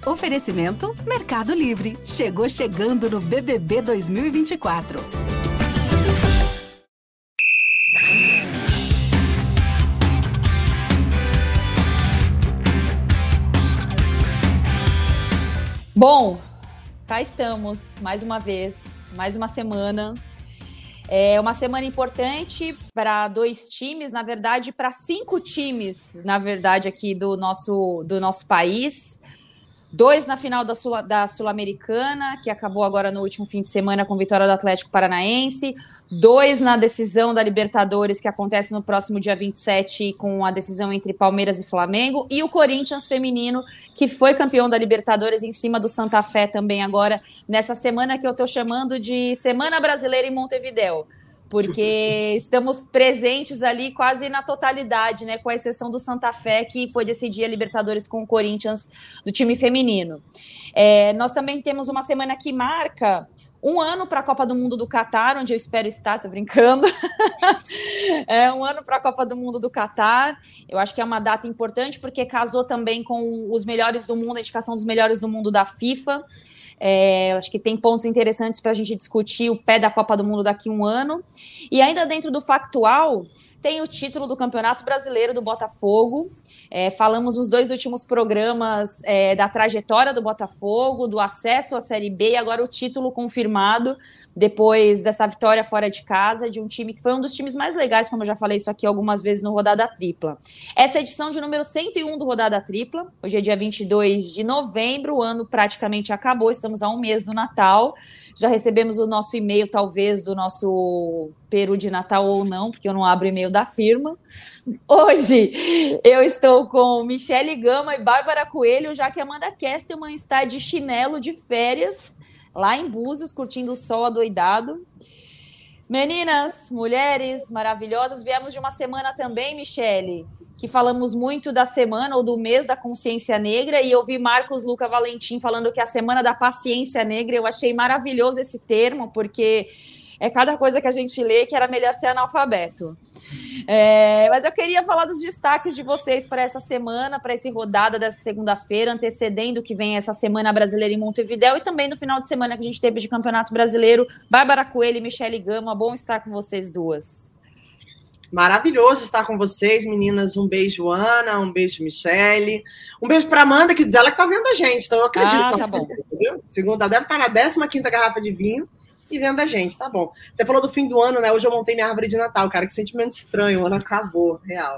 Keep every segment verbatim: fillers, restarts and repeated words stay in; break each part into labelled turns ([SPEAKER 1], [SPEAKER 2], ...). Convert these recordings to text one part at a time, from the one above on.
[SPEAKER 1] Oferecimento Mercado Livre. Chegou chegando no B B B dois mil e vinte e quatro.
[SPEAKER 2] Bom, cá estamos, mais uma vez, mais uma semana. É uma semana importante para dois times, na verdade, para cinco times, na verdade, aqui do nosso, do nosso país. Dois na final da, Sul, da Sul-Americana, que acabou agora no último fim de semana com vitória do Atlético Paranaense. Dois na decisão da Libertadores, que acontece no próximo dia vinte e sete, com a decisão entre Palmeiras e Flamengo. E o Corinthians feminino, que foi campeão da Libertadores em cima do Santa Fé também agora, nessa semana que eu estou chamando de Semana Brasileira em Montevidéu. Porque estamos presentes ali quase na totalidade, né, com a exceção do Santa Fé, que foi decidir a Libertadores com o Corinthians do time feminino. É, nós também temos uma semana que marca um ano para a Copa do Mundo do Catar, onde eu espero estar, tô brincando. É um ano para a Copa do Mundo do Catar. Eu acho que é uma data importante, porque casou também com os melhores do mundo, a indicação dos melhores do mundo da FIFA. É, acho que tem pontos interessantes para a gente discutir o pé da Copa do Mundo daqui a um ano. E ainda dentro do factual, tem o título do Campeonato Brasileiro do Botafogo. É, falamos nos dois últimos programas é, da trajetória do Botafogo, do acesso à Série B, e agora o título confirmado, depois dessa vitória fora de casa, de um time que foi um dos times mais legais, como eu já falei isso aqui algumas vezes no Rodada Tripla. Essa é a edição de número cento e um do Rodada Tripla. Hoje é dia vinte e dois de novembro, o ano praticamente acabou, estamos a um mês do Natal. Já recebemos o nosso e-mail, talvez, do nosso peru de Natal ou não, porque eu não abro e-mail da firma. Hoje eu estou com Michele Gama e Bárbara Coelho, já que Amanda Kesterman está de chinelo de férias, lá em Búzios, curtindo o sol adoidado. Meninas, mulheres maravilhosas, viemos de uma semana também, Michele, que falamos muito da semana ou do mês da consciência negra, e eu vi Marcos Luca Valentim falando que é a semana da paciência negra. Eu achei maravilhoso esse termo, porque é cada coisa que a gente lê que era melhor ser analfabeto. É, mas eu queria falar dos destaques de vocês para essa semana, para essa rodada dessa segunda-feira, antecedendo que vem essa Semana Brasileira em Montevidéu, e também no final de semana que a gente teve de Campeonato Brasileiro. Bárbara Coelho e Michele Gama, bom estar com vocês duas.
[SPEAKER 3] Maravilhoso estar com vocês, meninas. Um beijo, Ana, um beijo, Michele. Um beijo para Amanda, que diz ela que tá vendo a gente, então eu acredito.
[SPEAKER 2] Ah, tá bom.
[SPEAKER 3] Entendeu? Segunda, deve estar na décima quinta garrafa de vinho e vendo a gente, tá bom. Você falou do fim do ano, né? Hoje eu montei minha árvore de Natal, cara, que sentimento estranho, o ano acabou, real.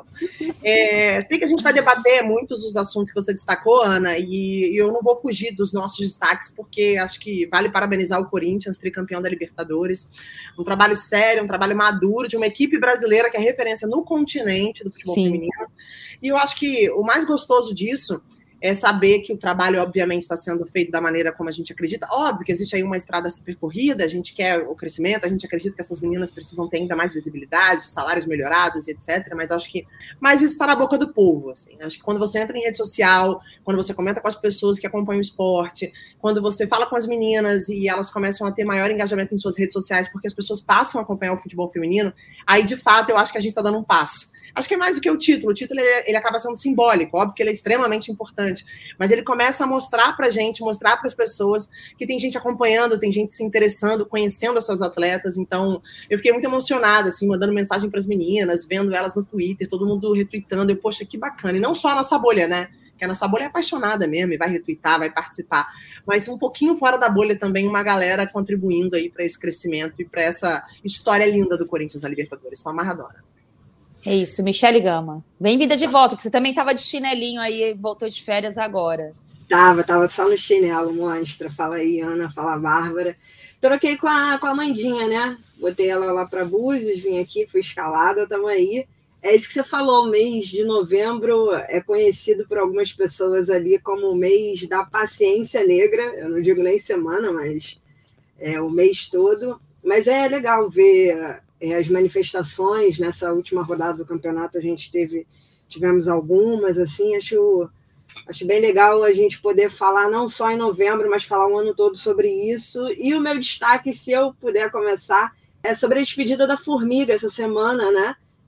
[SPEAKER 3] É, sei que a gente vai debater muitos dos assuntos que você destacou, Ana, e, e eu não vou fugir dos nossos destaques, porque acho que vale parabenizar o Corinthians, tricampeão da Libertadores. Um trabalho sério, um trabalho maduro de uma equipe brasileira que é referência no continente do futebol Sim. feminino. E eu acho que o mais gostoso disso é saber que o trabalho, obviamente, está sendo feito da maneira como a gente acredita. Óbvio que existe aí uma estrada a ser percorrida, a gente quer o crescimento, a gente acredita que essas meninas precisam ter ainda mais visibilidade, salários melhorados, etcétera. Mas acho que mais isso está na boca do povo. Assim. Acho que quando você entra em rede social, quando você comenta com as pessoas que acompanham o esporte, quando você fala com as meninas e elas começam a ter maior engajamento em suas redes sociais, porque as pessoas passam a acompanhar o futebol feminino, aí, de fato, eu acho que a gente está dando um passo. Acho que é mais do que o título. O título ele, ele acaba sendo simbólico, óbvio que ele é extremamente importante, mas ele começa a mostrar pra gente, mostrar para as pessoas que tem gente acompanhando, tem gente se interessando, conhecendo essas atletas. Então, eu fiquei muito emocionada, assim, mandando mensagem para as meninas, vendo elas no Twitter, todo mundo retweetando. Eu, poxa, que bacana. E não só a nossa bolha, né? Que a nossa bolha é apaixonada mesmo, e vai retweetar, vai participar. Mas um pouquinho fora da bolha também, uma galera contribuindo aí para esse crescimento e para essa história linda do Corinthians na Libertadores. Sou amarradora.
[SPEAKER 2] É isso, Michele Gama. Bem-vinda de volta, porque você também estava de chinelinho aí, voltou de férias agora.
[SPEAKER 4] Tava, tava só no chinelo, monstra. Fala aí, Ana, fala Bárbara. Troquei com a, com a Mandinha, né? Botei ela lá para Búzios, vim aqui, fui escalada, tamo aí. É isso que você falou, o mês de novembro é conhecido por algumas pessoas ali como o mês da paciência negra. Eu não digo nem semana, mas é o mês todo. Mas é legal ver é, as manifestações. Nessa última rodada do campeonato a gente teve, tivemos algumas, assim, acho, acho bem legal a gente poder falar não só em novembro, mas falar o ano todo sobre isso. E o meu destaque, se eu puder começar, é sobre a despedida da Formiga essa semana, né?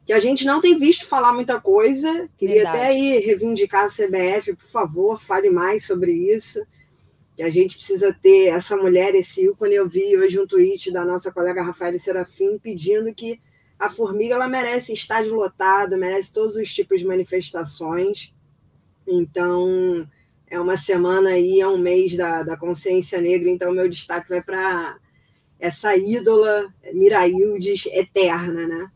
[SPEAKER 4] que a gente não tem visto falar muita coisa. Queria
[SPEAKER 2] Verdade.
[SPEAKER 4] até aí reivindicar a C B F, por favor, fale mais sobre isso, que a gente precisa ter essa mulher, esse ícone. Eu vi hoje um tweet da nossa colega Rafaela Serafim pedindo que a Formiga ela merece estádio lotado, merece todos os tipos de manifestações. Então, é uma semana aí, é um mês da, da consciência negra, então meu destaque vai para essa ídola Miraildes eterna, né?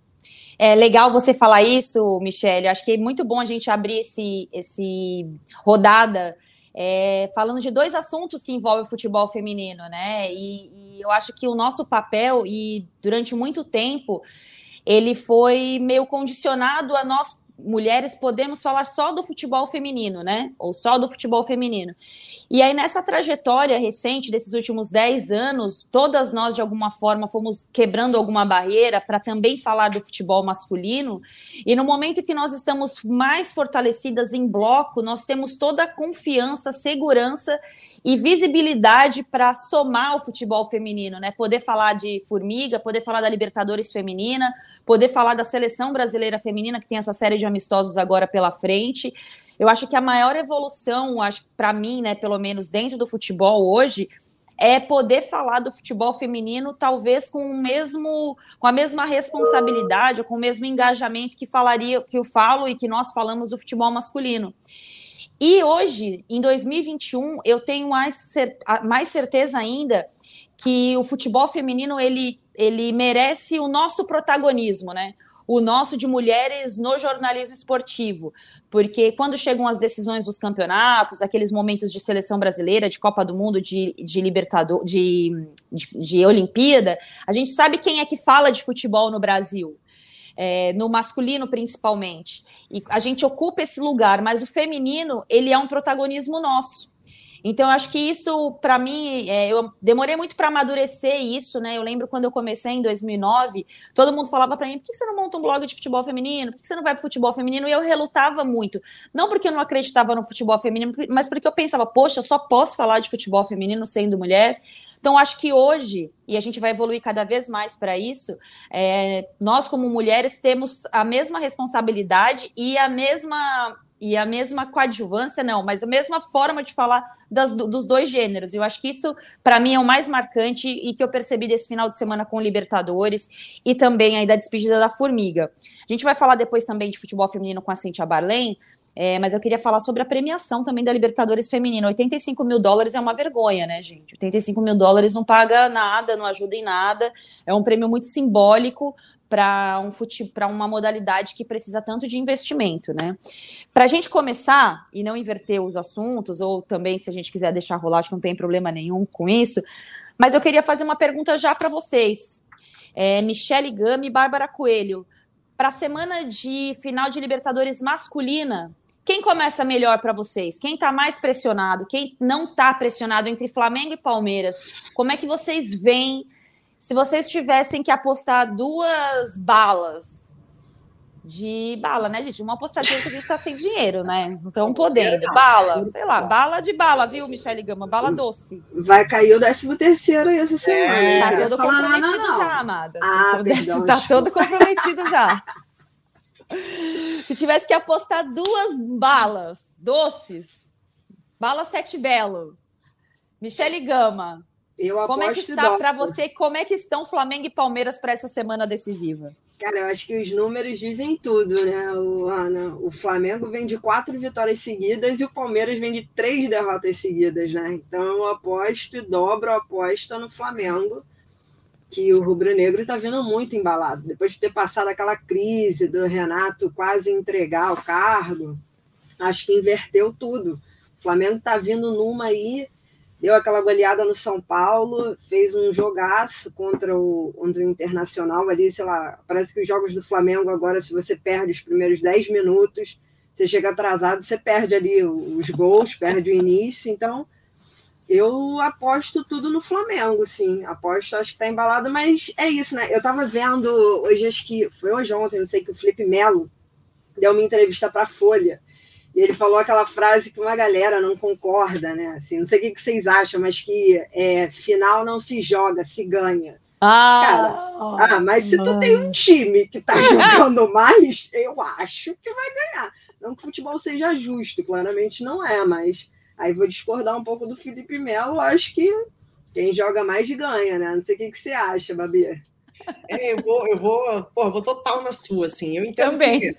[SPEAKER 2] É legal você falar isso, Michele. Acho que é muito bom a gente abrir esse, esse rodada é, falando de dois assuntos que envolvem o futebol feminino, né? E, e eu acho que o nosso papel, e durante muito tempo, ele foi meio condicionado a nós, mulheres, podemos falar só do futebol feminino, né? Ou só do futebol feminino. E aí, nessa trajetória recente desses últimos dez anos, todas nós, de alguma forma, fomos quebrando alguma barreira para também falar do futebol masculino. E no momento que nós estamos mais fortalecidas em bloco, nós temos toda a confiança, segurança e visibilidade para somar o futebol feminino, né? Poder falar de Formiga, poder falar da Libertadores feminina, poder falar da Seleção Brasileira feminina, que tem essa série de amistosos agora pela frente. Eu acho que a maior evolução, acho para mim, né, pelo menos dentro do futebol hoje, é poder falar do futebol feminino, talvez com o mesmo, com a mesma responsabilidade, ou com o mesmo engajamento que falaria, que eu falo e que nós falamos do futebol masculino. E hoje, em dois mil e vinte e um, eu tenho mais, cer- mais certeza ainda que o futebol feminino ele, ele merece o nosso protagonismo, né? O nosso de mulheres no jornalismo esportivo, porque quando chegam as decisões dos campeonatos, aqueles momentos de seleção brasileira, de Copa do Mundo, de, de Libertador, de, de, de Olimpíada, a gente sabe quem é que fala de futebol no Brasil. É, no masculino principalmente, e a gente ocupa esse lugar, mas o feminino, ele é um protagonismo nosso. Então, eu acho que isso, para mim, é, eu demorei muito para amadurecer isso, né? Eu lembro quando eu comecei em dois mil e nove, todo mundo falava para mim, por que você não monta um blog de futebol feminino? Por que você não vai para futebol feminino? E eu relutava muito. Não porque eu não acreditava no futebol feminino, mas porque eu pensava, poxa, eu só posso falar de futebol feminino sendo mulher. Então, acho que hoje, e a gente vai evoluir cada vez mais para isso, é, nós, como mulheres, temos a mesma responsabilidade e a mesma... e a mesma coadjuvância, não, mas a mesma forma de falar das, dos dois gêneros. Eu acho que isso, para mim, é o mais marcante e que eu percebi desse final de semana com o Libertadores e também aí da despedida da Formiga. A gente vai falar depois também de futebol feminino com a Cíntia Barlen, é, mas eu queria falar sobre a premiação também da Libertadores feminina. oitenta e cinco mil dólares é uma vergonha, né, gente? oitenta e cinco mil dólares não paga nada, não ajuda em nada, é um prêmio muito simbólico para um fute... para uma modalidade que precisa tanto de investimento, né? Para a gente começar e não inverter os assuntos, ou também, se a gente quiser deixar rolar, acho que não tem problema nenhum com isso, mas eu queria fazer uma pergunta já para vocês. É, Michele Gama e Bárbara Coelho, para a semana de final de Libertadores masculina, quem começa melhor para vocês? Quem está mais pressionado? Quem não está pressionado entre Flamengo e Palmeiras? Como é que vocês veem? Se vocês tivessem que apostar duas balas de bala, né, gente? Uma apostadinha que a gente tá sem dinheiro, né? Não estão podendo. Bala, sei lá, bala de bala, viu, Michele Gama? Bala doce.
[SPEAKER 4] Vai cair o décimo terceiro aí essa semana.
[SPEAKER 3] É,
[SPEAKER 2] Tá
[SPEAKER 4] não
[SPEAKER 2] todo
[SPEAKER 4] falar
[SPEAKER 2] comprometido
[SPEAKER 4] nada, não.
[SPEAKER 2] já, amada.
[SPEAKER 4] Ah,
[SPEAKER 2] O
[SPEAKER 4] perdão,
[SPEAKER 2] décimo tá
[SPEAKER 4] desculpa.
[SPEAKER 2] todo comprometido já. Se tivesse que apostar duas balas doces, bala Sete Belo, Michele Gama,
[SPEAKER 4] Eu
[SPEAKER 2] como é que
[SPEAKER 4] aposto
[SPEAKER 2] está
[SPEAKER 4] dólar.
[SPEAKER 2] para você? Como é que estão Flamengo e Palmeiras para essa semana decisiva?
[SPEAKER 4] Cara, eu acho que os números dizem tudo, né, o, Ana? O Flamengo vem de quatro vitórias seguidas e o Palmeiras vem de três derrotas seguidas, né? Então eu aposto e dobro a aposta no Flamengo, que o rubro-negro está vindo muito embalado. Depois de ter passado aquela crise do Renato quase entregar o cargo, acho que inverteu tudo. O Flamengo está vindo numa aí, deu aquela goleada no São Paulo, fez um jogaço contra o, contra o Internacional ali, sei lá, parece que os jogos do Flamengo agora, se você perde os primeiros dez minutos, você chega atrasado, você perde ali os gols, perde o início, então eu aposto tudo no Flamengo, sim, aposto, acho que tá embalado, mas é isso, né, eu tava vendo hoje, acho que foi hoje ontem, não sei, que o Felipe Melo deu uma entrevista pra Folha, e ele falou aquela frase que uma galera não concorda, né? Assim, não sei o que vocês acham, mas que é, final não se joga, se ganha. Cara, ah, mas se tu tem um time que tá jogando mais, eu acho que vai ganhar. Não que o futebol seja justo, claramente não é, mas aí vou discordar um pouco do Felipe Melo, acho que quem joga mais ganha, né? Não sei o que, que você acha, Babi.
[SPEAKER 3] É, eu vou, eu vou, pô, eu vou total na sua, assim. Eu entendo
[SPEAKER 2] Também.
[SPEAKER 3] que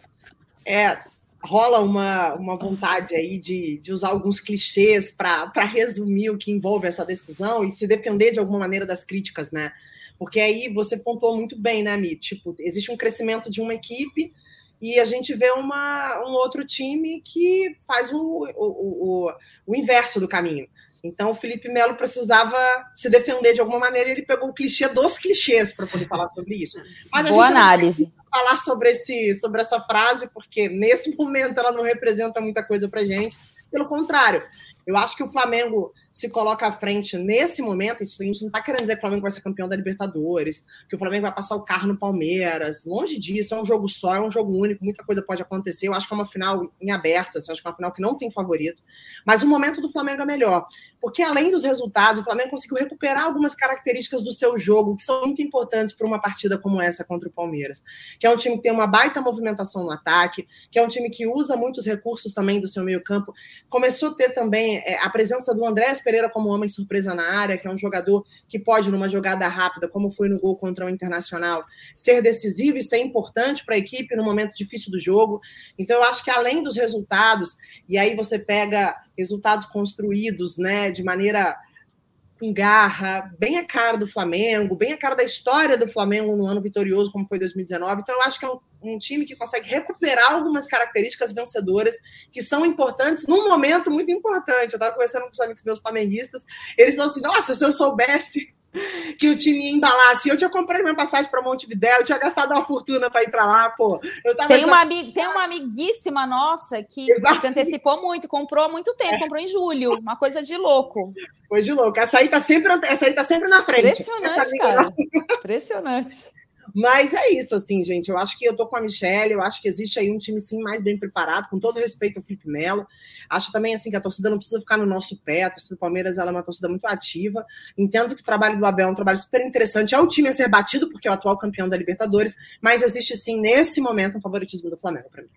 [SPEAKER 3] é, rola uma, uma vontade aí de, de usar alguns clichês para resumir o que envolve essa decisão e se defender de alguma maneira das críticas, né? Porque aí você pontuou muito bem, né, Mi? Tipo, existe um crescimento de uma equipe e a gente vê uma, um outro time que faz o, o, o, o inverso do caminho. Então, o Felipe Melo precisava se defender de alguma maneira e ele pegou o clichê dos clichês para poder falar sobre isso. Mas
[SPEAKER 2] Boa
[SPEAKER 3] a gente
[SPEAKER 2] análise.
[SPEAKER 3] Não vai falar sobre, esse, sobre essa frase, porque nesse momento ela não representa muita coisa para a gente. Pelo contrário, eu acho que o Flamengo se coloca à frente nesse momento. Isso a gente não está querendo dizer que o Flamengo vai ser campeão da Libertadores, que o Flamengo vai passar o carro no Palmeiras. Longe disso, é um jogo só, é um jogo único, muita coisa pode acontecer. Eu acho que é uma final em aberto, assim, acho que é uma final que não tem favorito. Mas o momento do Flamengo é melhor, porque além dos resultados, o Flamengo conseguiu recuperar algumas características do seu jogo que são muito importantes para uma partida como essa contra o Palmeiras, que é um time que tem uma baita movimentação no ataque, que é um time que usa muitos recursos também do seu meio-campo. Começou a ter também é, a presença do Andrés Pereira como homem surpresa na área, que é um jogador que pode, numa jogada rápida, como foi no gol contra o Internacional, ser decisivo e ser importante para a equipe no momento difícil do jogo. Então, eu acho que além dos resultados, e aí você pega resultados construídos, né, de maneira com garra, bem a cara do Flamengo, bem a cara da história do Flamengo no ano vitorioso, como foi dois mil e dezenove. Então, eu acho que é um, um time que consegue recuperar algumas características vencedoras que são importantes num momento muito importante. Eu estava conversando com os amigos meus flamenguistas, eles estão assim, nossa, se eu soubesse que o time ia embalar assim, eu tinha comprado minha passagem para Montevidéu, eu tinha gastado uma fortuna para ir para lá, pô. Eu tava
[SPEAKER 2] tem, uma amig... tem uma amiguíssima nossa que
[SPEAKER 3] Exato.
[SPEAKER 2] se antecipou muito, comprou há muito tempo, é. comprou em julho, uma coisa de louco.
[SPEAKER 3] Coisa de louco. Essa aí tá sempre, essa aí tá sempre na frente.
[SPEAKER 2] Impressionante, cara. Nossa... Impressionante.
[SPEAKER 3] Mas é isso, assim, gente. Eu acho que eu tô com a Michelle, eu acho que existe aí um time, sim, mais bem preparado, com todo respeito ao Felipe Melo. Acho também, assim, que a torcida não precisa ficar no nosso pé. A torcida do Palmeiras, ela é uma torcida muito ativa. Entendo que o trabalho do Abel é um trabalho super interessante. É o time a ser batido, porque é o atual campeão da Libertadores, mas existe, sim, nesse momento, um favoritismo do Flamengo, para mim.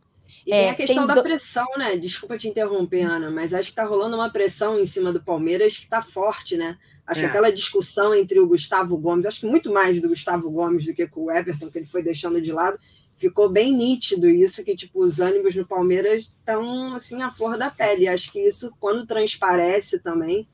[SPEAKER 4] E é, tem a questão tem da do... pressão, né? Desculpa te interromper, Ana, mas acho que tá rolando uma pressão em cima do Palmeiras que tá forte, né? Acho é. que aquela discussão entre o Gustavo Gomes, acho que muito mais do Gustavo Gomes do que com o Everton, que ele foi deixando de lado, ficou bem nítido isso, que tipo, os ânimos no Palmeiras estão assim, à flor da pele. Acho que isso, quando transparece também,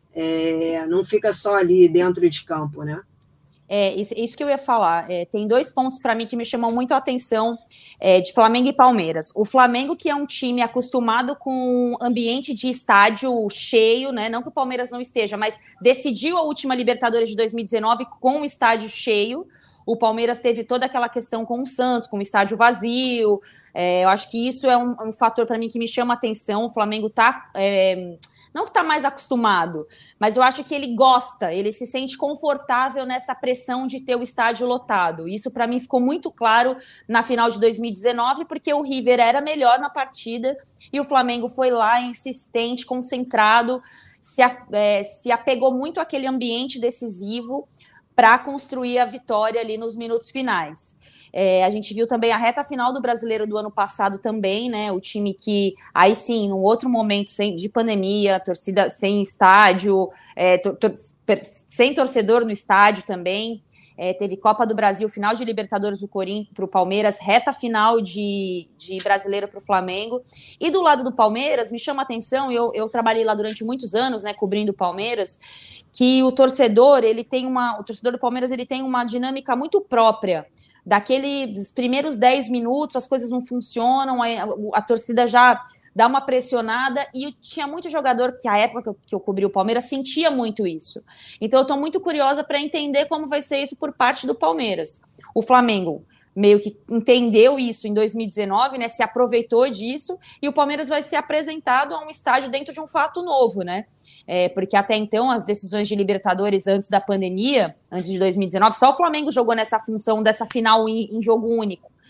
[SPEAKER 4] é, não fica só ali dentro de campo, né?
[SPEAKER 2] É, isso, isso que eu ia falar. É, tem dois pontos para mim que me chamam muito a atenção é, de Flamengo e Palmeiras. O Flamengo, que é um time acostumado com ambiente de estádio cheio, né? Não que o Palmeiras não esteja, mas decidiu a última Libertadores de dois mil e dezenove com o estádio cheio. O Palmeiras teve toda aquela questão com o Santos, com o estádio vazio. É, eu acho que isso é um, um fator para mim que me chama a atenção. O Flamengo está... É, não que está mais acostumado, mas eu acho que ele gosta, ele se sente confortável nessa pressão de ter o estádio lotado. Isso, para mim, ficou muito claro na final de dois mil e dezenove, porque o River era melhor na partida e o Flamengo foi lá insistente, concentrado, se, a, é, se apegou muito àquele ambiente decisivo para construir a vitória ali nos minutos finais. É, a gente viu também a reta final do Brasileiro do ano passado também, né? O time que, aí sim, num outro momento sem, de pandemia, torcida sem estádio, é, tor- tor- sem torcedor no estádio também. É, teve Copa do Brasil, final de Libertadores do Corinthians para o Palmeiras, reta final de, de Brasileiro para o Flamengo. E do lado do Palmeiras, me chama a atenção, eu, eu trabalhei lá durante muitos anos, né, cobrindo o Palmeiras, que o torcedor, ele tem uma, o torcedor do Palmeiras, ele tem uma dinâmica muito própria. Daqueles primeiros dez minutos, as coisas não funcionam, a, a torcida já dá uma pressionada, e tinha muito jogador que, a época que eu, que eu cobri o Palmeiras, sentia muito isso. Então, eu estou muito curiosa para entender como vai ser isso por parte do Palmeiras. O Flamengo meio que entendeu isso em dois mil e dezenove, né, se aproveitou disso, e o Palmeiras vai ser apresentado a um estádio dentro de um fato novo, né? É, porque até então, as decisões de Libertadores antes da pandemia, antes de dois mil e dezenove, só o Flamengo jogou nessa função dessa final em, em jogo único.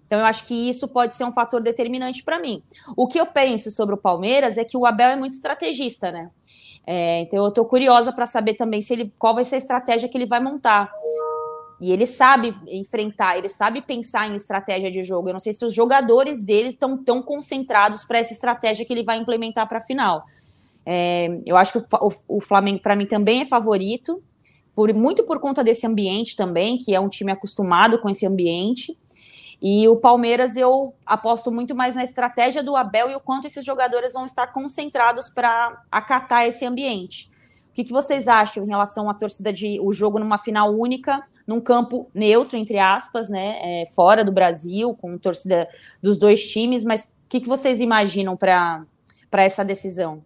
[SPEAKER 2] Então, eu acho que isso pode ser um fator determinante para mim. O que eu penso sobre o Palmeiras é que o Abel é muito estrategista, né? É, então, eu estou curiosa para saber também se ele, qual vai ser a estratégia que ele vai montar. E ele sabe enfrentar, ele sabe pensar em estratégia de jogo. Eu não sei se os jogadores dele estão tão concentrados para essa estratégia que ele vai implementar para a final. É, eu acho que o, o, o Flamengo, para mim, também é favorito, por, muito por conta desse ambiente também, que é um time acostumado com esse ambiente. E o Palmeiras, eu aposto muito mais na estratégia do Abel e o quanto esses jogadores vão estar concentrados para acatar esse ambiente. O que, que vocês acham em relação à torcida de o jogo numa final única, num campo neutro, entre aspas, né, é, fora do Brasil, com torcida dos dois times, mas o que, que vocês imaginam para essa decisão?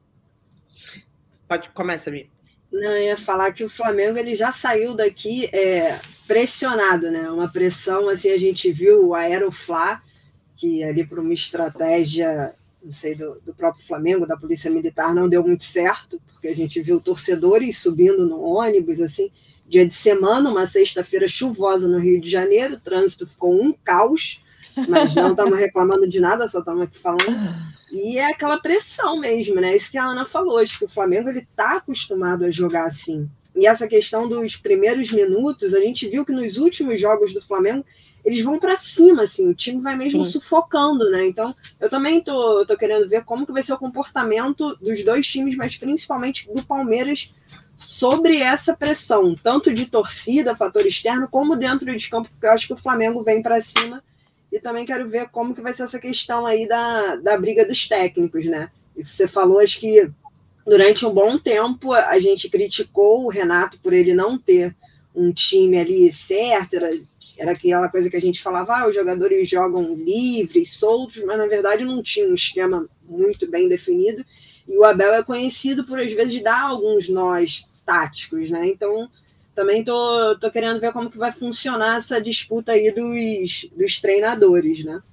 [SPEAKER 3] Pode, começa, Mi.
[SPEAKER 4] Não, eu ia falar que o Flamengo ele já saiu daqui é, pressionado, né? Uma pressão, assim, a gente viu o Aeroflá, que ali por uma estratégia, não sei, do, do próprio Flamengo, da Polícia Militar, não deu muito certo, porque a gente viu torcedores subindo no ônibus, assim, dia de semana, uma sexta-feira chuvosa no Rio de Janeiro, o trânsito ficou um caos, mas não estamos reclamando de nada, só estamos aqui falando. E é aquela pressão mesmo, né? Isso que a Ana falou, acho que o Flamengo ele está acostumado a jogar assim. E essa questão dos primeiros minutos, a gente viu que nos últimos jogos do Flamengo, eles vão para cima, assim, o time vai mesmo Sim. sufocando, né? Então, eu também tô, tô querendo ver como que vai ser o comportamento dos dois times, mas principalmente do Palmeiras sobre essa pressão, tanto de torcida, fator externo, como dentro de campo, porque eu acho que o Flamengo vem para cima. E também quero ver como que vai ser essa questão aí da, da briga dos técnicos, né? Isso você falou, acho que durante um bom tempo a gente criticou o Renato por ele não ter um time ali certo, era, era aquela coisa que a gente falava, ah, os jogadores jogam livres, soltos, mas na verdade não tinha um esquema muito bem definido, e o Abel é conhecido por às vezes dar alguns nós táticos, né? Então também tô, tô querendo ver como que vai funcionar essa disputa aí dos, dos treinadores, né?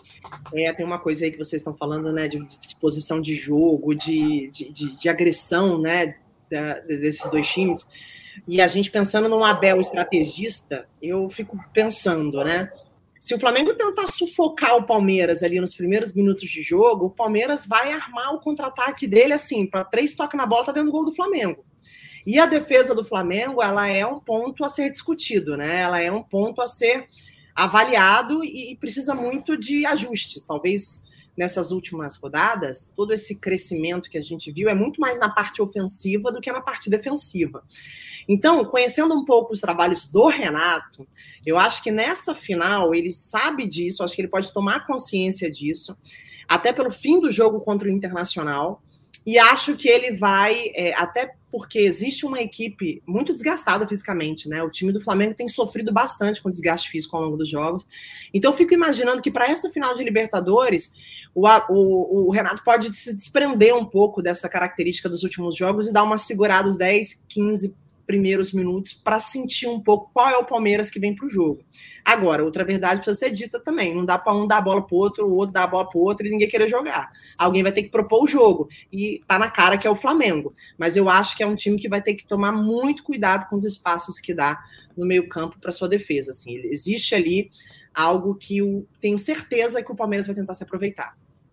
[SPEAKER 3] É, tem uma coisa aí que vocês estão falando, né, de disposição de jogo, de, de, de, de agressão, né, da, desses dois times. E a gente pensando num Abel estrategista, eu fico pensando, né, se o Flamengo tentar sufocar o Palmeiras ali nos primeiros minutos de jogo, o Palmeiras vai armar o contra-ataque dele assim, para três toques na bola, tá dentro do gol do Flamengo. E a defesa do Flamengo, ela é um ponto a ser discutido, né? Ela é um ponto a ser avaliado e precisa muito de ajustes. Talvez nessas últimas rodadas, todo esse crescimento que a gente viu é muito mais na parte ofensiva do que na parte defensiva. Então, conhecendo um pouco os trabalhos do Renato, eu acho que nessa final ele sabe disso, acho que ele pode tomar consciência disso, até pelo fim do jogo contra o Internacional, e acho que ele vai, é, até porque existe uma equipe muito desgastada fisicamente, né? O time do Flamengo tem sofrido bastante com desgaste físico ao longo dos jogos. Então, eu fico imaginando que para essa final de Libertadores, o, o, o Renato pode se desprender um pouco dessa característica dos últimos jogos e dar uma segurada os dez, quinze primeiros minutos para sentir um pouco qual é o Palmeiras que vem para o jogo. Agora, outra verdade precisa ser dita também. Não dá para um dar a bola para o outro, o outro dar a bola para o outro e ninguém querer jogar. Alguém vai ter que propor o jogo. E tá na cara que é o Flamengo. Mas eu acho que é um time que vai ter que tomar muito cuidado com os espaços que dá no meio-campo para sua defesa. Assim, existe ali algo que eu tenho certeza que o Palmeiras vai tentar se aproveitar.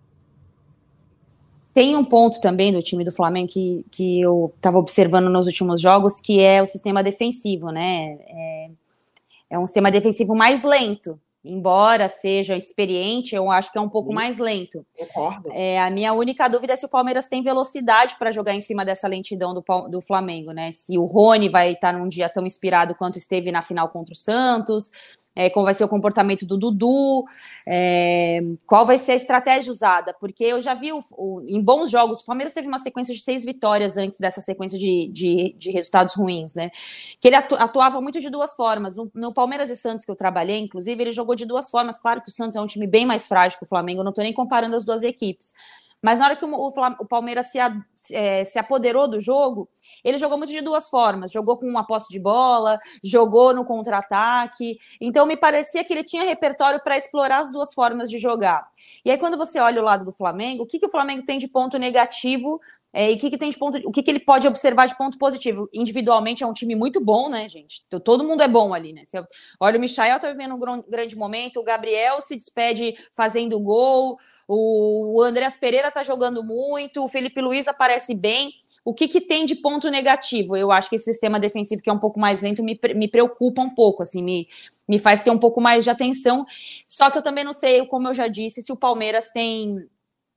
[SPEAKER 2] Tem um ponto também do time do Flamengo que, que eu estava observando nos últimos jogos, que é o sistema defensivo, né? É, é um sistema defensivo mais lento. Embora seja experiente, eu acho que é um pouco Sim. mais lento.
[SPEAKER 3] Concordo.
[SPEAKER 2] É, a minha única dúvida é se o Palmeiras tem velocidade para jogar em cima dessa lentidão do, do Flamengo, né? Se o Rony vai estar num dia tão inspirado quanto esteve na final contra o Santos. É, como vai ser o comportamento do Dudu, é, qual vai ser a estratégia usada, porque eu já vi o, o, em bons jogos, o Palmeiras teve uma sequência de seis vitórias antes dessa sequência de, de, de resultados ruins, né, que ele atu, atuava muito de duas formas, no, no Palmeiras e Santos que eu trabalhei, inclusive, ele jogou de duas formas, claro que o Santos é um time bem mais frágil que o Flamengo, eu não estou nem comparando as duas equipes, mas na hora que o, o, o Palmeiras se, a, é, se apoderou do jogo, ele jogou muito de duas formas, jogou com uma posse de bola, jogou no contra-ataque, então me parecia que ele tinha repertório para explorar as duas formas de jogar. E aí quando você olha o lado do Flamengo, o que, que o Flamengo tem de ponto negativo É, e o que, que tem de ponto, o que, que ele pode observar de ponto positivo? Individualmente é um time muito bom, né, gente? Todo mundo é bom ali, né? Você olha, o Michael tá vivendo um grande momento, o Gabriel se despede fazendo gol, o, o Andreas Pereira tá jogando muito, o Felipe Luiz aparece bem. O que, que tem de ponto negativo? Eu acho que esse sistema defensivo, que é um pouco mais lento, me, me preocupa um pouco, assim, me, me faz ter um pouco mais de atenção. Só que eu também não sei, como eu já disse, se o Palmeiras tem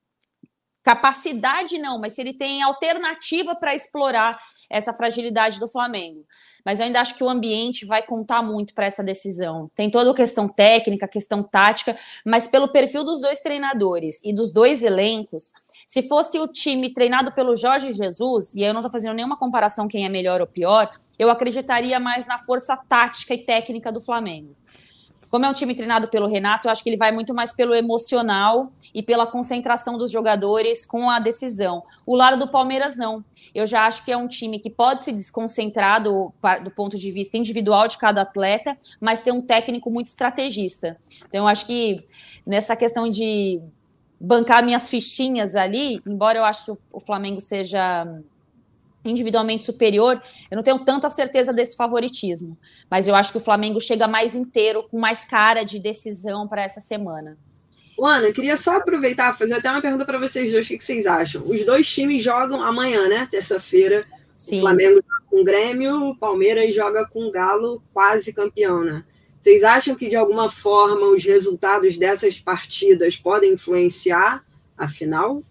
[SPEAKER 2] capacidade, não, mas se ele tem alternativa para explorar essa fragilidade do Flamengo. Mas eu ainda acho que o ambiente vai contar muito para essa decisão. Tem toda a questão técnica, a questão tática, mas pelo perfil dos dois treinadores e dos dois elencos, se fosse o time treinado pelo Jorge Jesus, e eu não estou fazendo nenhuma comparação quem é melhor ou pior, eu acreditaria mais na força tática e técnica do Flamengo. Como é um time treinado pelo Renato, eu acho que ele vai muito mais pelo emocional e pela concentração dos jogadores com a decisão. O lado do Palmeiras, não. Eu já acho que é um time que pode se desconcentrar do, do ponto de vista individual de cada atleta, mas tem um técnico muito estrategista. Então, eu acho que nessa questão de bancar minhas fichinhas ali, embora eu acho que o Flamengo seja individualmente superior, eu não tenho tanta certeza desse favoritismo, mas eu acho que o Flamengo chega mais inteiro, com mais cara de decisão para essa semana.
[SPEAKER 4] Ana, eu queria só aproveitar, fazer até uma pergunta para vocês dois, o que vocês acham? Os dois times jogam amanhã, né? Terça-feira.
[SPEAKER 2] Sim.
[SPEAKER 4] O Flamengo joga com o Grêmio, o Palmeiras joga com o Galo, quase campeão, né? Vocês acham que, de alguma forma, os resultados dessas partidas podem influenciar a final?